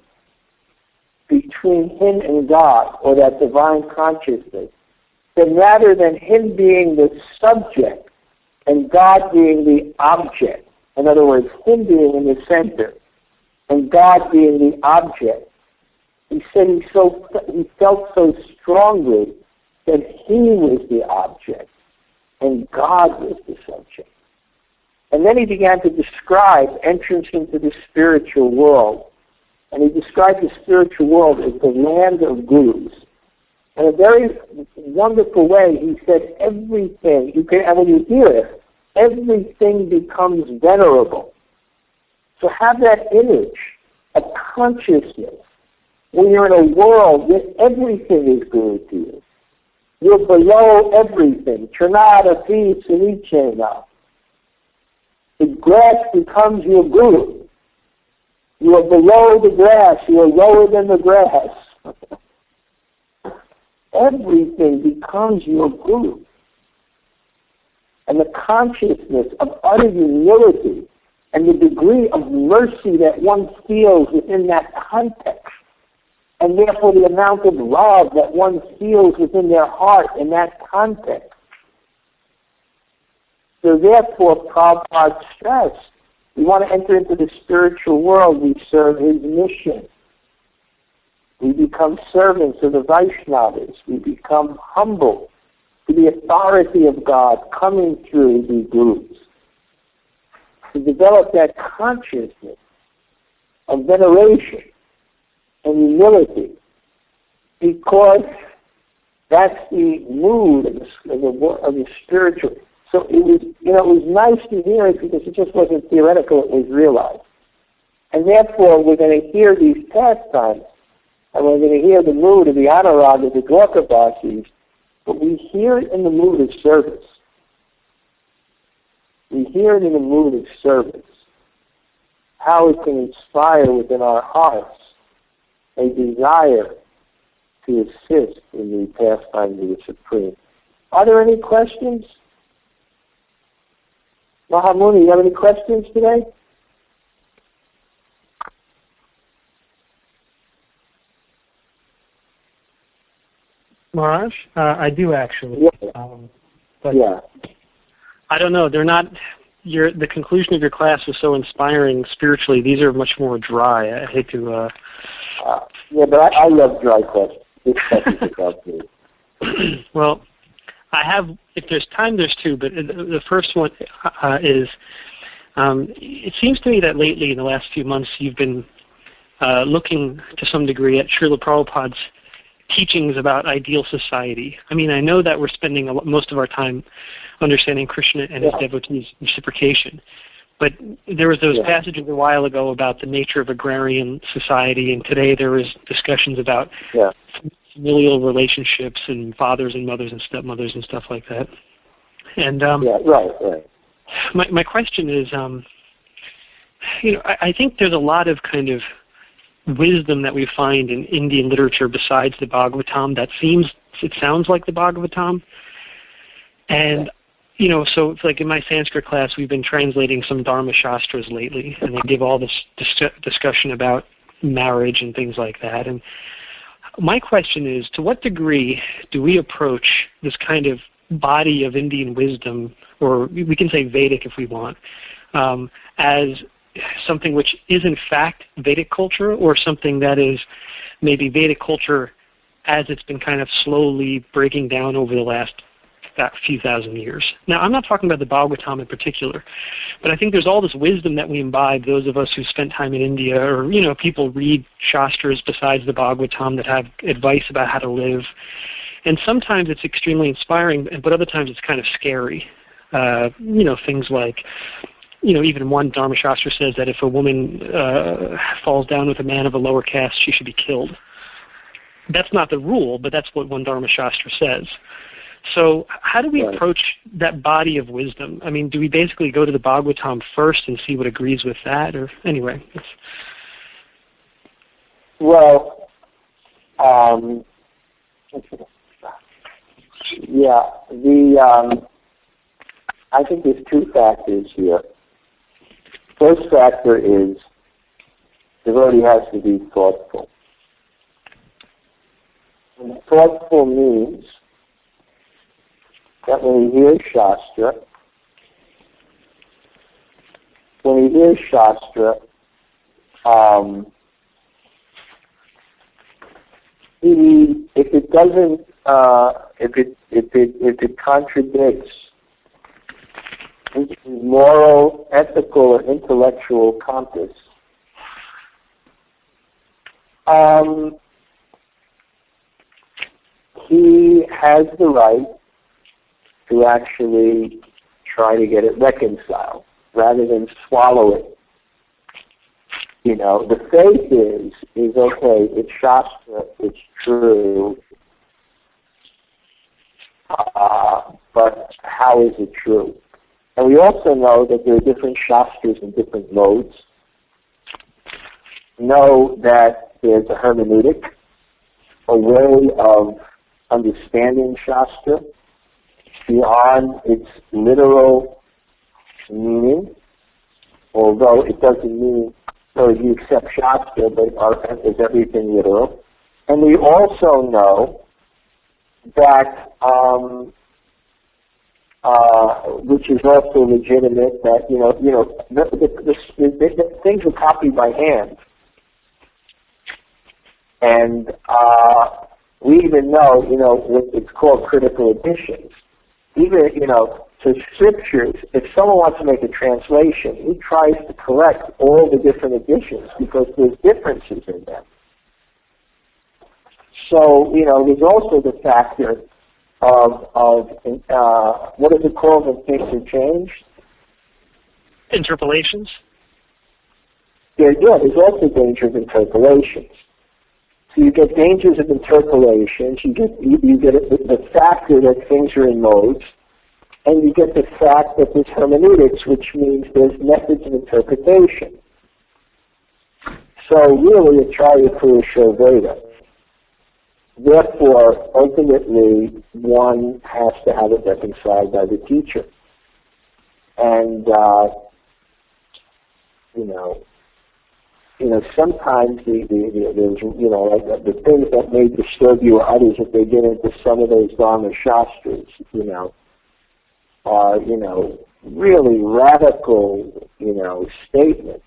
between him and God, or that divine consciousness, that rather than him being the subject and God being the object, in other words, him being in the center and God being the object, he said he felt so strongly that he was the object and God was the subject. And then he began to describe entrance into the spiritual world. And he described the spiritual world as the land of gurus. In a very wonderful way, he said everything, and when you hear it, everything becomes venerable. So have that image of consciousness when you're in a world where everything is guru to you. You're below everything. Trinada pi sunichena. The grass becomes your guru. You are below the grass. You are lower than the grass. Everything becomes your guru. And the consciousness of utter humility and the degree of mercy that one feels within that context, and therefore the amount of love that one feels within their heart in that context. So therefore, Prabhupada stressed, we want to enter into the spiritual world, we serve his mission. We become servants of the Vaishnavas. We become humble to the authority of God coming through the gurus. To develop that consciousness of veneration and humility, because that's the mood of the spiritual. So it was nice to hear it because it just wasn't theoretical, it was realized. And therefore, we're going to hear these pastimes, and we're going to hear the mood of the Anurag of the Dwarkavasis, but we hear it in the mood of service. We hear it in the mood of service. How it can inspire within our hearts a desire to assist in the pastime of the Supreme. Are there any questions? Mahamuni, you have any questions today? Maharaj, I do actually. Yeah. But yeah. I don't know. They're not. The conclusion of your class was so inspiring spiritually. These are much more dry. I hate to. Yeah, but I love dry questions. This question is about me. Well, I have. If there's time, there's two. But the first one is. It seems to me that lately, in the last few months, you've been looking to some degree at Srila Prabhupada's teachings about ideal society. I mean, I know that we're spending most of our time understanding Krishna and his devotees' reciprocation, but there was those passages a while ago about the nature of agrarian society, and today there was discussions about familial relationships and fathers and mothers and stepmothers and stuff like that. And right. My question is, I think there's a lot of kind of wisdom that we find in Indian literature besides the Bhagavatam that sounds like the Bhagavatam. And so it's like in my Sanskrit class, we've been translating some Dharma Shastras lately, and they give all this discussion about marriage and things like that. And my question is, to what degree do we approach this kind of body of Indian wisdom, or we can say Vedic if we want, as something which is in fact Vedic culture, or something that is maybe Vedic culture as it's been kind of slowly breaking down over the last few thousand years? Now, I'm not talking about the Bhagavatam in particular, but I think there's all this wisdom that we imbibe, those of us who spent time in India, or, people read Shastras besides the Bhagavatam that have advice about how to live. And sometimes it's extremely inspiring, but other times it's kind of scary. Things like, even one Dharma Shastra says that if a woman falls down with a man of a lower caste, she should be killed. That's not the rule, but that's what one Dharma Shastra says. So how do we approach that body of wisdom? I mean, do we basically go to the Bhagavatam first and see what agrees with that? Or anyway? Well, I think there's two factors here. First factor is devotee has to be thoughtful. And thoughtful means that when he hears Shastra, if it doesn't, if it contradicts his moral, ethical, or intellectual compass, he has the right to actually try to get it reconciled rather than swallow it. The faith is okay, it's Shastra, it's true, but how is it true? And we also know that there are different Shastras in different modes. Know that there's a hermeneutic, a way of understanding Shastra beyond its literal meaning, although it doesn't mean, so you accept Shastra, but is everything literal? And we also know that, which is also legitimate, that, the things are copied by hand. And we even know, what it's called critical editions. Even, to scriptures, if someone wants to make a translation, he tries to correct all the different editions because there's differences in them. So, there's also the factor of what is it called when things are changed? Interpolations? Yeah, there's also danger of interpolations. So you get dangers of interpolations, you get the factor that things are in modes, and you get the fact that there's hermeneutics, which means there's methods of interpretation. So really, Acharya Purusha Veda. Therefore, ultimately, one has to have it reconciled by the teacher. And, sometimes the things that may disturb you or others, if they get into some of those Dharma Shastras, are, really radical, statements,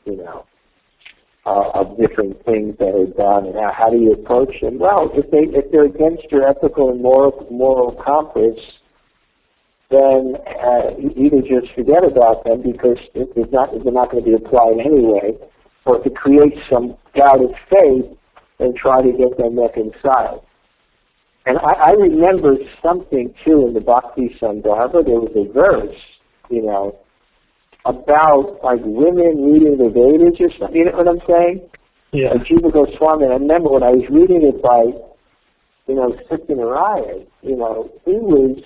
of different things that are done, and how do you approach them? Well, if they're against your ethical and moral compass, then either just forget about them because they're not going to be applied anyway, or to create some doubt of faith and try to get them reconciled. And I remember something too in the Bhakti Sandarbha. There was a verse, about like women reading the Vedas or something. You know what I'm saying? Yeah. Jiva Goswami. I remember when I was reading it by, Satyanarayana, he was,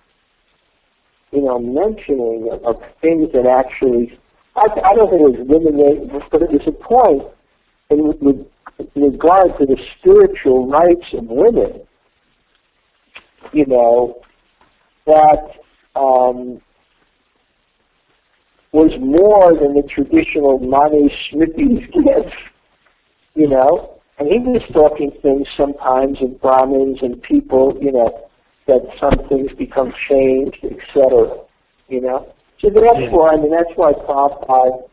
mentioning of things that actually, I don't think it was women, but it was a point with regard to the spiritual rights of women, that was more than the traditional Mani Smriti's gives, you know. And he was talking things sometimes of Brahmins and people, you know, that some things become changed, etc., you know. So therefore, I mean, that's why Prabhupada,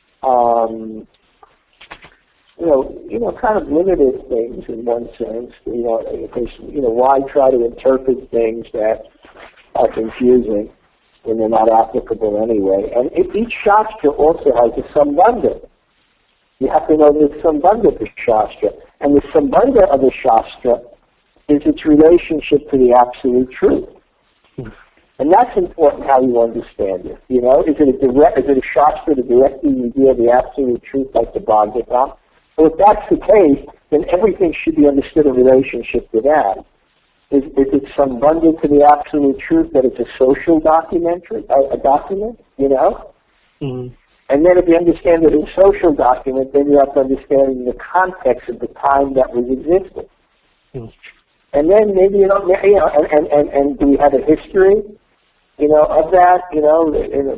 you know, kind of limited things in one sense, you know, because, you know, why try to interpret things that are confusing when they're not applicable anyway? And each Shastra also has a Sambandha. You have to know the Sambandha of the Shastra. And the Sambandha of the Shastra is its relationship to the absolute truth. And that's important how you understand it. You know, is it a Shastra to directly reveal the absolute truth like the Bhagavatam? Well, if that's the case, then everything should be understood in relationship to that. Is it Sambandha to the absolute truth that it's a social documentary, a document, you know? Mm-hmm. And then if you understand it as a social document, then you have to understand the context of the time that was existing. Mm-hmm. And then maybe, you know, and do we have a history, you know, of that, you know,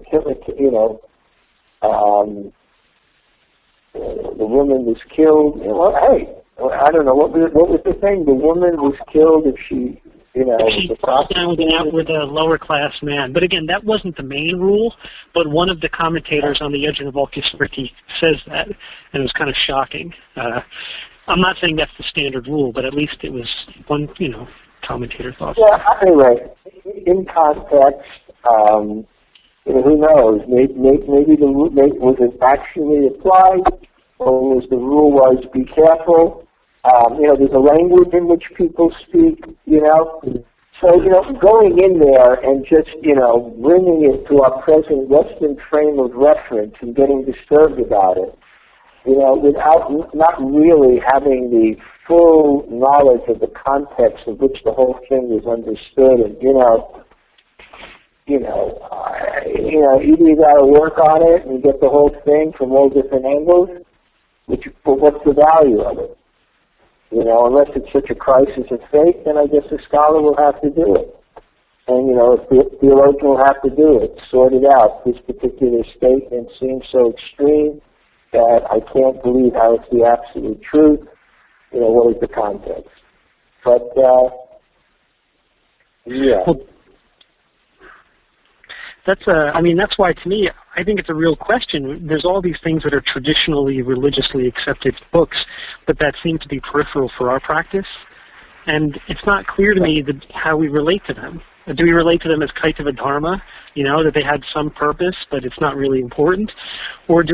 the woman was killed. You know, well, hey, I don't know, what was the thing? The woman was killed if she, you know, she fell down with a lower class man. But again, that wasn't the main rule, but one of the commentators on the Yajnavalkya Smriti says that, and it was kind of shocking. I'm not saying that's the standard rule, but at least it was one, you know, commentator thought. Yeah, anyway, in context, you know, who knows? Maybe the rule was it actually applied, or was the rule was be careful? You know, there's a language in which people speak, you know. So, you know, going in there and just, you know, bringing it to our present Western frame of reference and getting disturbed about it, you know, without not really having the full knowledge of the context of which the whole thing was understood, and either you got to work on it and get the whole thing from all different angles, but what's the value of it? You know, unless it's such a crisis of faith, then I guess the scholar will have to do it. And, you know, the theologian will have to do it, sort it out. This particular statement seems so extreme that I can't believe how it's the absolute truth. You know, what is the context? But, yeah. Well, that's why, to me, I think it's a real question. There's all these things that are traditionally religiously accepted books, but that seem to be peripheral for our practice. And it's not clear to me how we relate to them. Do we relate to them as Kaitava Dharma, you know, that they had some purpose, but it's not really important? Or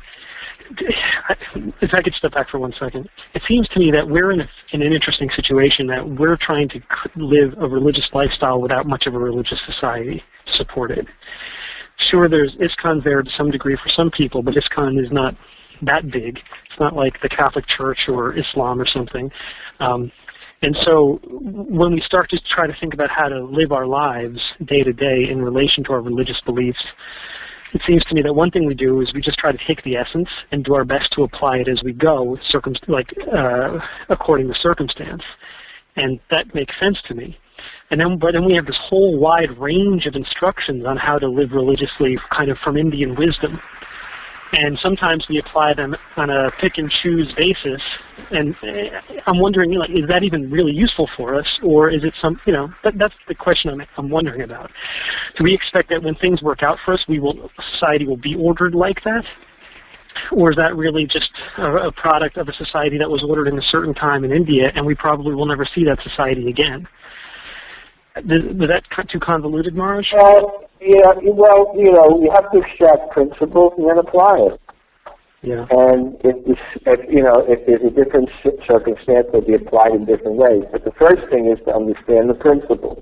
if I could step back for 1 second, it seems to me that we're in an interesting situation that we're trying to live a religious lifestyle without much of a religious society to support it. Sure, there's ISKCON there to some degree for some people, but ISKCON is not that big. It's not like the Catholic Church or Islam or something. And so when we start to try to think about how to live our lives day to day in relation to our religious beliefs, it seems to me that one thing we do is we just try to take the essence and do our best to apply it as we go, according to circumstance. And that makes sense to me. But then we have this whole wide range of instructions on how to live religiously, kind of from Indian wisdom. And sometimes we apply them on a pick-and-choose basis. And I'm wondering, is that even really useful for us? Or is it that's the question I'm wondering about. Do we expect that when things work out for us, society will be ordered like that? Or is that really just a product of a society that was ordered in a certain time in India, and we probably will never see that society again? Was that too convoluted, Maharaj? Yeah, you have to extract principles and then apply it. Yeah. And if there's a different circumstance, they'll be applied in different ways. But the first thing is to understand the principles,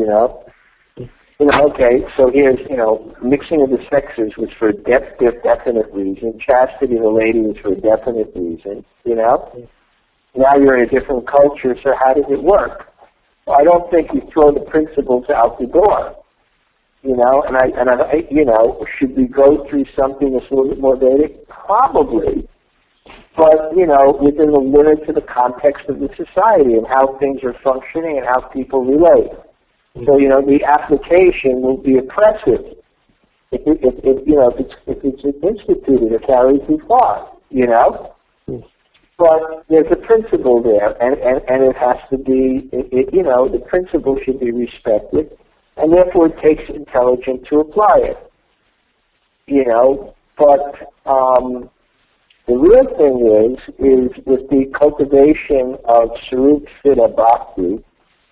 okay, so here's, mixing of the sexes was for a definite reason. Chastity of the lady was for a definite reason, Now you're in a different culture, so how does it work? Well, I don't think you throw the principles out the door, should we go through something that's a little bit more Vedic? Probably. But, within the limits of the context of the society and how things are functioning and how people relate. So, the application will be oppressive if it's instituted or carried too far, But there's a principle there, and it has to be, the principle should be respected, and therefore it takes intelligence to apply it, But the real thing is with the cultivation of Sarup Siddha Bhakti,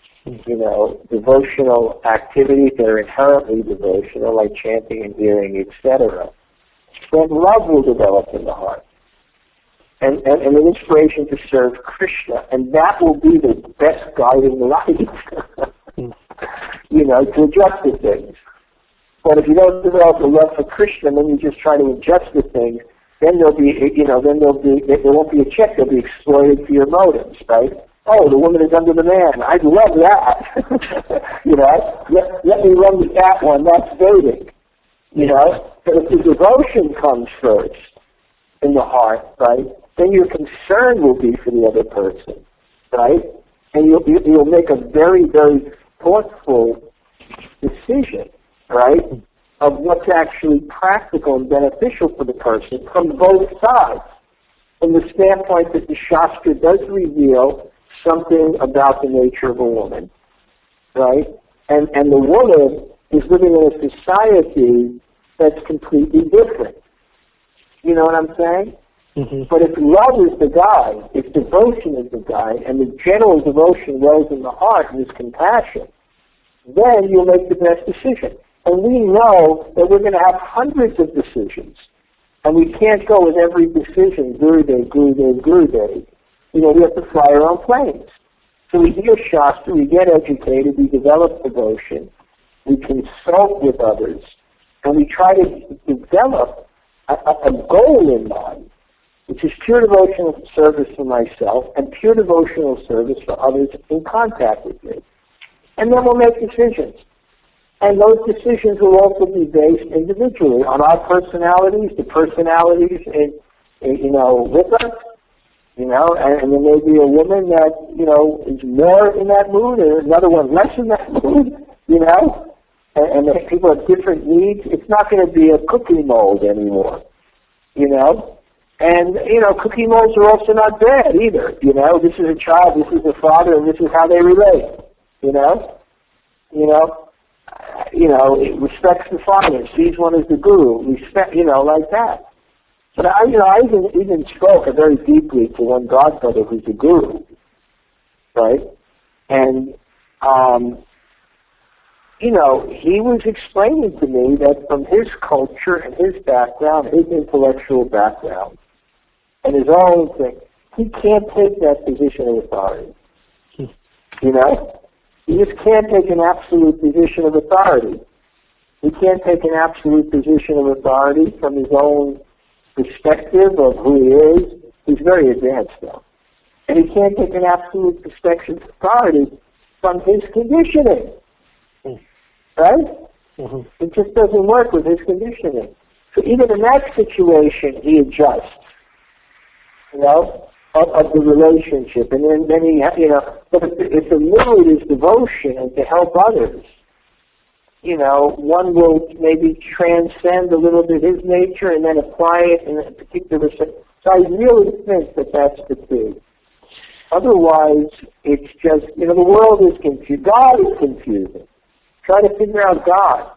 devotional activities that are inherently devotional, like chanting and hearing, etc., then love will develop in the heart. And an inspiration to serve Krishna, and that will be the best guiding light, to adjust to things. But if you don't develop a love for Krishna, and then you just try to adjust to things, then there won't be a check. They'll be exploited for your motives, right? Oh, the woman is under the man. I'd love that. Let me run with that one. That's dating. But if the devotion comes first in the heart, right, then your concern will be for the other person, right? And you'll make a very, very thoughtful decision, right, of what's actually practical and beneficial for the person from both sides. From the standpoint that the Shastra does reveal something about the nature of a woman, right? And the woman is living in a society that's completely different. You know what I'm saying? Mm-hmm. But if love is the guide, if devotion is the guide, and the general devotion wells in the heart and is compassion, then you'll make the best decision. And we know that we're going to have hundreds of decisions. And we can't go with every decision, Gurudev, Gurudev, Gurudev. We have to fly our own planes. So we hear Shastra, we get educated, we develop devotion, we consult with others, and we try to develop a goal in mind, which is pure devotional service for myself and pure devotional service for others in contact with me. And then we'll make decisions. And those decisions will also be based individually on our personalities, the personalities with us, and there may be a woman that, is more in that mood, and another one less in that mood, and if people have different needs, it's not going to be a cookie mold anymore, And, cookie molds are also not bad either, This is a child, this is a father, and this is how they relate, It respects the father, sees one as the guru, respect, like that. But I even spoke very deeply to one godbrother who's a guru, right? And, he was explaining to me that from his culture and his background, his intellectual background, and his own thing, he can't take that position of authority. He just can't take an absolute position of authority. He can't take an absolute position of authority from his own perspective of who he is. He's very advanced, though. And he can't take an absolute perspective of authority from his conditioning. Right? Mm-hmm. It just doesn't work with his conditioning. So even in that situation, he adjusts, of the relationship. And then he, but if the mood is devotion and to help others, one will maybe transcend a little bit his nature and then apply it in a particular sense. So I really think that that's the key. Otherwise, it's just, the world is confused. God is confusing. Try to figure out God,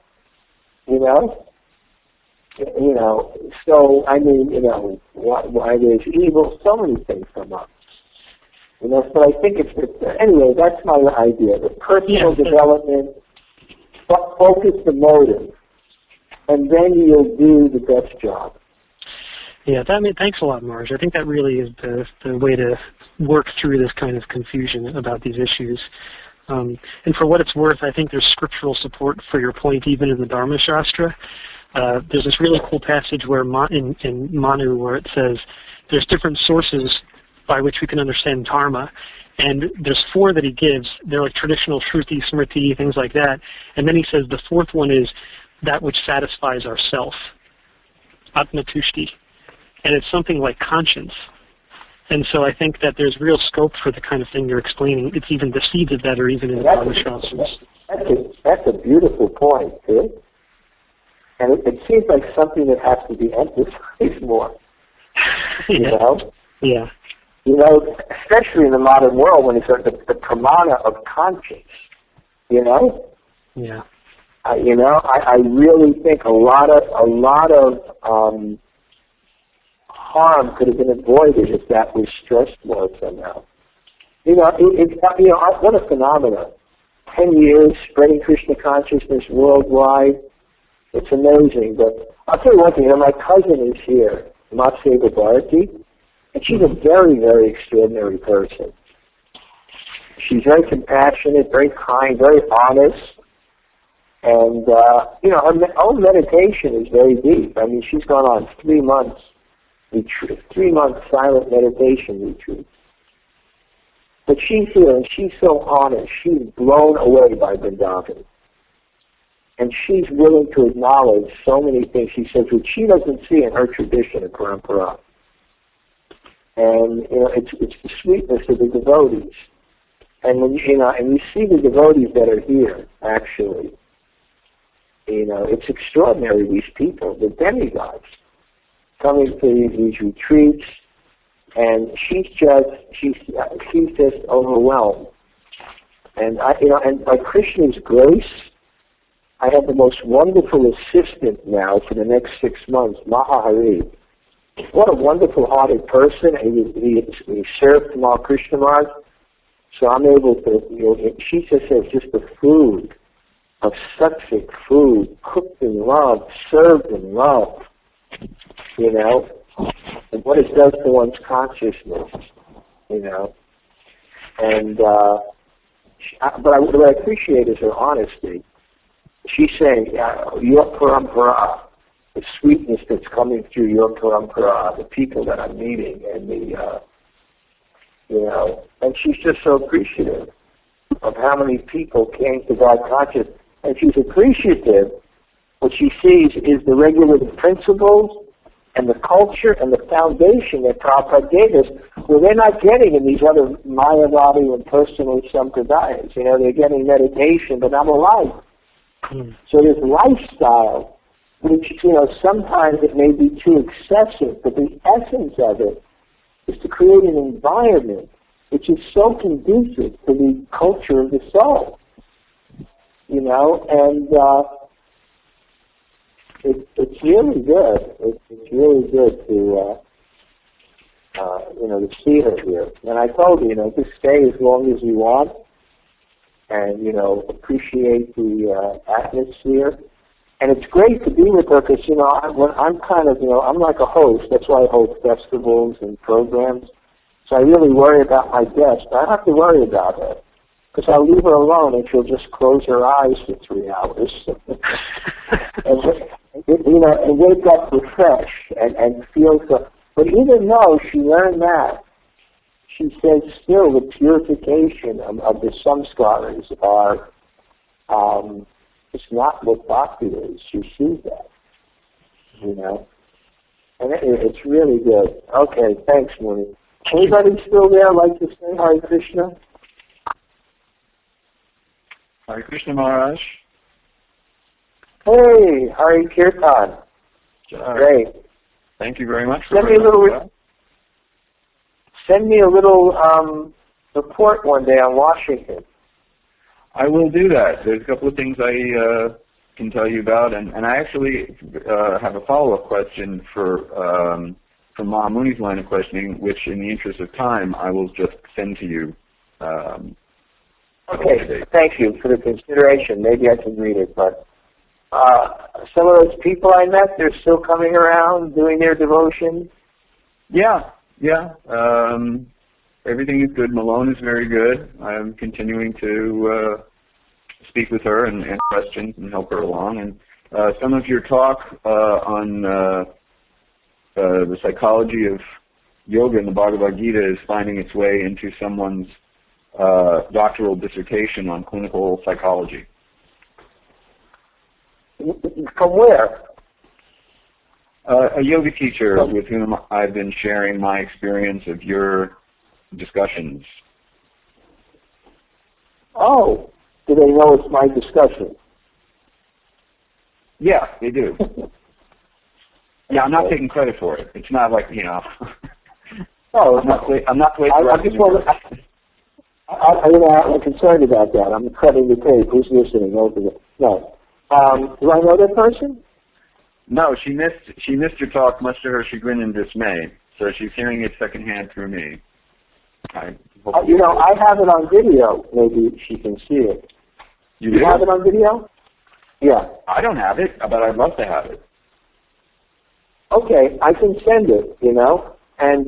So, why there's evil, so many things come up. So I think anyway, that's my idea. The personal development, focus the motive, and then you'll do the best job. Yeah, thanks a lot, Marge. I think that really is the way to work through this kind of confusion about these issues. And for what it's worth, I think there's scriptural support for your point even in the Dharma Shastra. There's this really cool passage where in Manu where it says there's different sources by which we can understand Dharma. And there's 4 that he gives. They're like traditional Shruti, Smriti, things like that. And then he says the 4th one is that which satisfies ourself, Atmatushti. And it's something like conscience. And so I think that there's real scope for the kind of thing you're explaining. It's even the seeds of that are even in the Dharma Shastras. That's a That's a beautiful point, too. And it seems like something that has to be emphasized more. You know? Yeah. You know, especially in the modern world when it's the pramana of conscience. You know? Yeah. You know, I really think a lot of harm could have been avoided if that was stressed more somehow. You know, what a phenomenon. 10 years spreading Krishna consciousness worldwide. It's amazing. But I'll tell you one thing, my cousin is here, Matseva Bharati, and she's a very, very extraordinary person. She's very compassionate, very kind, very honest. And, her own meditation is very deep. I mean, she's gone on 3 months retreat, 3-month silent meditation retreat. But she's here, and she's so honest. She's blown away by Vrindavan. And she's willing to acknowledge so many things. She says, which she doesn't see in her tradition of Parampara. And, it's the sweetness of the devotees. And when and you see the devotees that are here, actually, it's extraordinary, these people, the demigods, coming to these retreats, and she's just overwhelmed. And and by Krishna's grace, I have the most wonderful assistant now for the next 6 months, Mahahari. What a wonderful-hearted person, and he served Tamal Krishna Maharaj. So I'm able to, she just says, just the food of sattvic food, cooked in love, served in love, and what it does to one's consciousness, And, but what I appreciate is her honesty. She's saying, your parampara, the sweetness that's coming through your parampara, the people that I'm meeting, and and she's just so appreciative of how many people came to God consciousness. And she's appreciative. What she sees is the regulative principles and the culture and the foundation that Prabhupada gave us, where they're not getting in these other Mayavadi and personal sampradayas. They're getting meditation, but not a life. So this lifestyle, which, sometimes it may be too excessive, but the essence of it is to create an environment which is so conducive to the culture of the soul. And it's really good. It's really good to, to see her here. And I told her, just stay as long as you want, and appreciate the atmosphere. And it's great to be with her because I'm kind of I'm like a host. That's why I host festivals and programs. So I really worry about my guests. I don't have to worry about her because I'll leave her alone and she'll just close her eyes for 3 hours and wake up refreshed and feel so. But even though she learned that, she says still the purification of the samskaras are, it's not what bhakti is. She sees that, And it's really good. Okay, thanks, Muni. Anybody still there like to say Hare Krishna? Hare Krishna Maharaj. Hey, Hare Kirtan. Great. Thank you very much. Send me a little report one day on Washington. I will do that. There's a couple of things I can tell you about, and I actually have a follow-up question from Mahamuni's line of questioning, which in the interest of time, I will just send to you. Okay, thank you for the consideration. Maybe I can read it, but some of those people I met, they're still coming around doing their devotion? Yeah. Everything is good. Malone is very good. I'm continuing to speak with her and answer questions and help her along. And some of your talk on the psychology of yoga in the Bhagavad Gita is finding its way into someone's doctoral dissertation on clinical psychology. From where? A yoga teacher with whom I've been sharing my experience of your discussions. Oh, Do they know it's my discussion? Yeah, they do. Yeah, I'm not taking credit for it. It's not like, Oh, I'm not I just want to. I'm concerned about that. I'm cutting the tape. Who's listening? No. Do I know that person? No, she missed your talk, much to her chagrin and dismay. So she's hearing it secondhand through me. I have it on video. Maybe she can see it. You have it on video? Yeah. I don't have it, but I'd love to have it. Okay, I can send it. And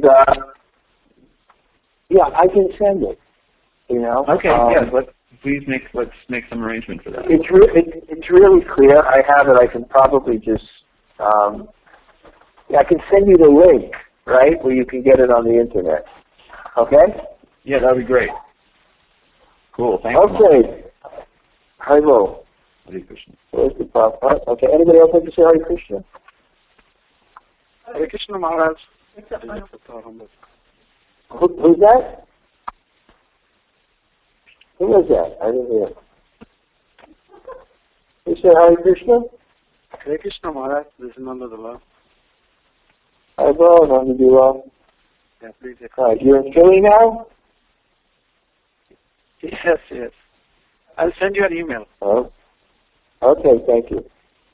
yeah, I can send it. Okay. Yes. Let's make some arrangement for that. It's really clear. I have it. I can probably just I can send you the link, right, where you can get it on the internet. Okay? Yeah, that'd be great. Cool. Thanks. Okay. Hello. Hare Krishna. Where's the Papa? Okay. Anybody else like to say Hare Krishna? Hare Krishna Maharaj. Who's that? Who was that? I didn't hear. You say Hare Krishna? Hare Krishna Maharaj. This is Nandadullah. Hello, Nandadullah. Yeah, please. Right. You're in Philly now? Yes. I'll send you an email. Oh. Okay, thank you.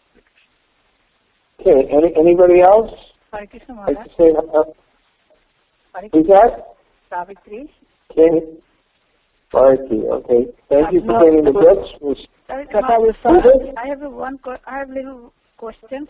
Okay, anybody else? Hare Krishna Maharaj. Like to say, who's that? Savitri. Okay. Bharati, okay. Thank you for getting the books. I have a little question.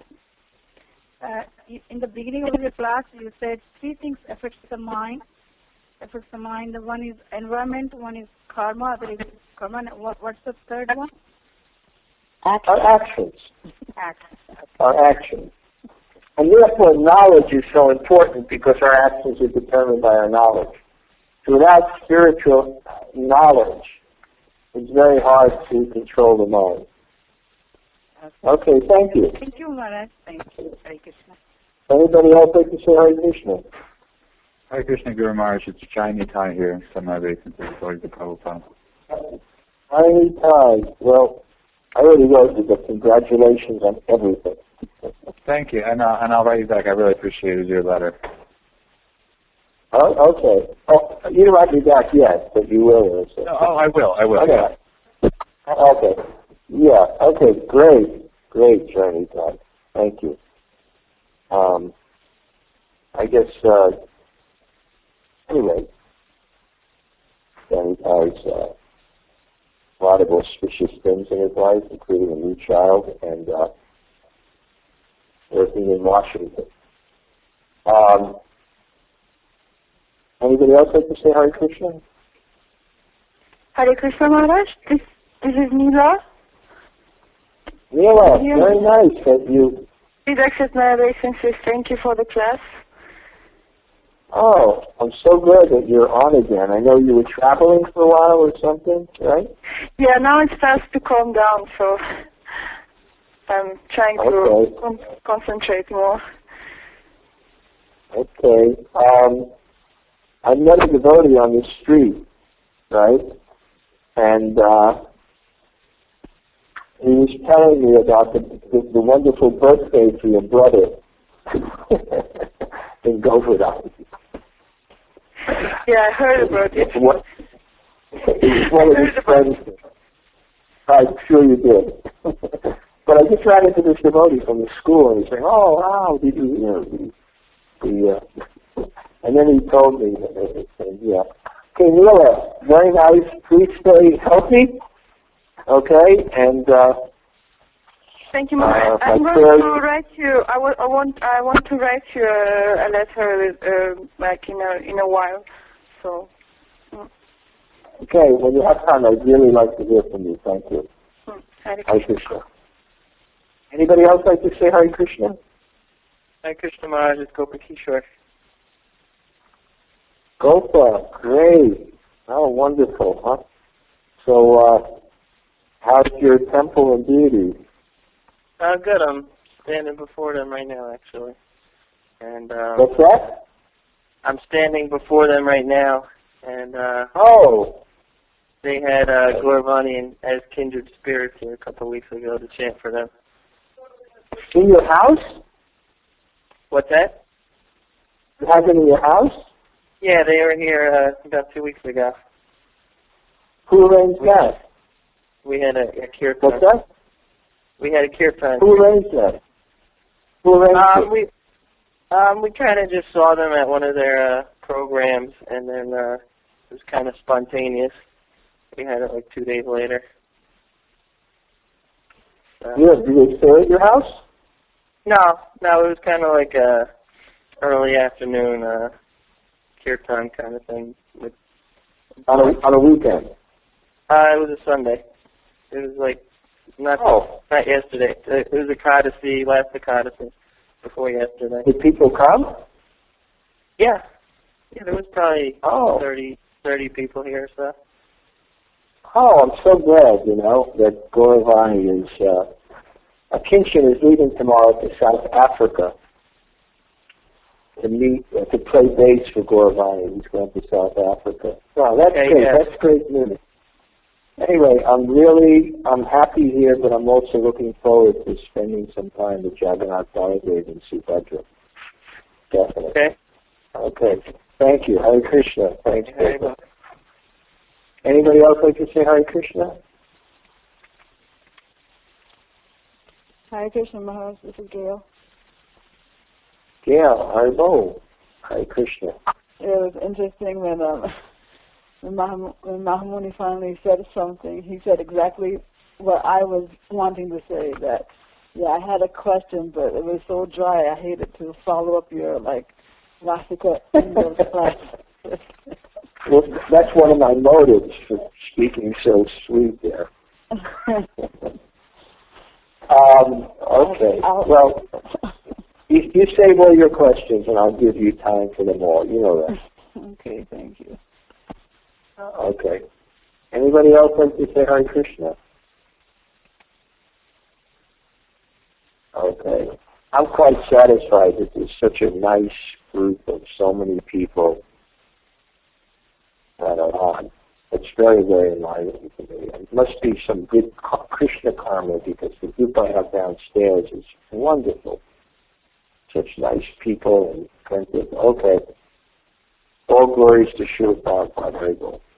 In the beginning of your class, you said 3 things affects the mind. The one is environment, one is karma, other is karma. What's the third one? Our actions. Actions. Our actions. And therefore, knowledge is so important because our actions are determined by our knowledge. So without spiritual knowledge, it's very hard to control the mind. Okay, thank you. Thank you, Maharaj. Thank you. Hare Krishna. Anybody else like to say Hare Krishna? Hare Krishna, Guru Maharaj. It's Chai Nitai here, semi-basement territory of the Prabhupada. Chai Nitai. Well, I already wrote you, but congratulations on everything. Thank you, and I'll write you back. I really appreciated your letter. Oh, okay. Oh, you didn't write me back yet, but you will. No, I will. Okay. Yeah. Okay. Yeah. Okay. Great journey, Todd. Thank you. I guess anyway, Danny has a lot of auspicious things in his life, including a new child and working in Washington. Anybody else like to say Hare Krishna? Hare Krishna Maharaj, this is Neela. Neela, very nice that you... Please accept my obeisances. Thank you for the class. Oh, I'm so glad that you're on again. I know you were traveling for a while or something, right? Yeah, now it starts to calm down, so I'm trying to concentrate more. Okay. I met a devotee on the street, right? And he was telling me about the wonderful birthday for your brother in Govardhan. Yeah, I heard about it. It was one of his friends. I'm sure you did. But I just ran into this devotee from the school, and he's saying, "Oh, wow, did you and then he told me, yeah. Okay, Neela, very nice. Please stay healthy. Okay, and thank you, Maharaj. I'm going to write you. I want to write you a letter, like in a while. So. Okay, when you have time, I'd really like to hear from you. Thank you. Hare Krishna. Anybody else like to say Hare Krishna? Hare Krishna Maharaj, it's Gopakishwar. Gopa, great. Oh, wonderful, huh? So, how's your temple and deity? Good. I'm standing before them right now, actually. And what's that? I'm standing before them right now, and oh, They had Gauravani and as kindred spirits here a couple of weeks ago to chant for them. In your house? What's that? You have it in your house? Yeah, they were here about 2 weeks ago. Who arranged that? We had a kirtan. What's that? We had a kirtan. Who arranged that? Who arranged it? We kind of just saw them at one of their programs, and then it was kind of spontaneous. We had it like 2 days later. Yeah, did they stay at your house? No, it was kind of like a early afternoon kirtan kind of thing. With on a weekend? It was a Sunday. It was like not yesterday. It was Ekadasi, last Ekadasi, before yesterday. Did people come? Yeah, there was probably 30 people here or so. Oh, I'm so glad, that Gauravani is, Akinshan is leaving tomorrow to South Africa to play bass for Gauravani. He's going to South Africa. Wow, that's great. Yeah. That's great news. Anyway, I'm happy here, but I'm also looking forward to spending some time with Jagannath Baladev and Subhadra. Definitely. Okay. Thank you. Hare Krishna. Thanks, David. Anybody else like to say Hare Krishna? Hare Krishna, Maharaj. This is Gail. Gail, Hare Hare Krishna. It was interesting when Mahamuni finally said something. He said exactly what I was wanting to say. That I had a question, but it was so dry. I hated to follow up your Vasika English class. Well, that's one of my motives for speaking so sweet there. Okay. Well, you say all your questions, and I'll give you time for them all. You know that. Okay, thank you. Okay. Anybody else like to say Hare Krishna? Okay. I'm quite satisfied that there's such a nice group of so many people that are on. It's very, very enlightening to me. It must be some good Krishna karma, because the group I have downstairs is wonderful. Such nice people and friendly. Okay. All glories to Srila Prabhupada. Very good.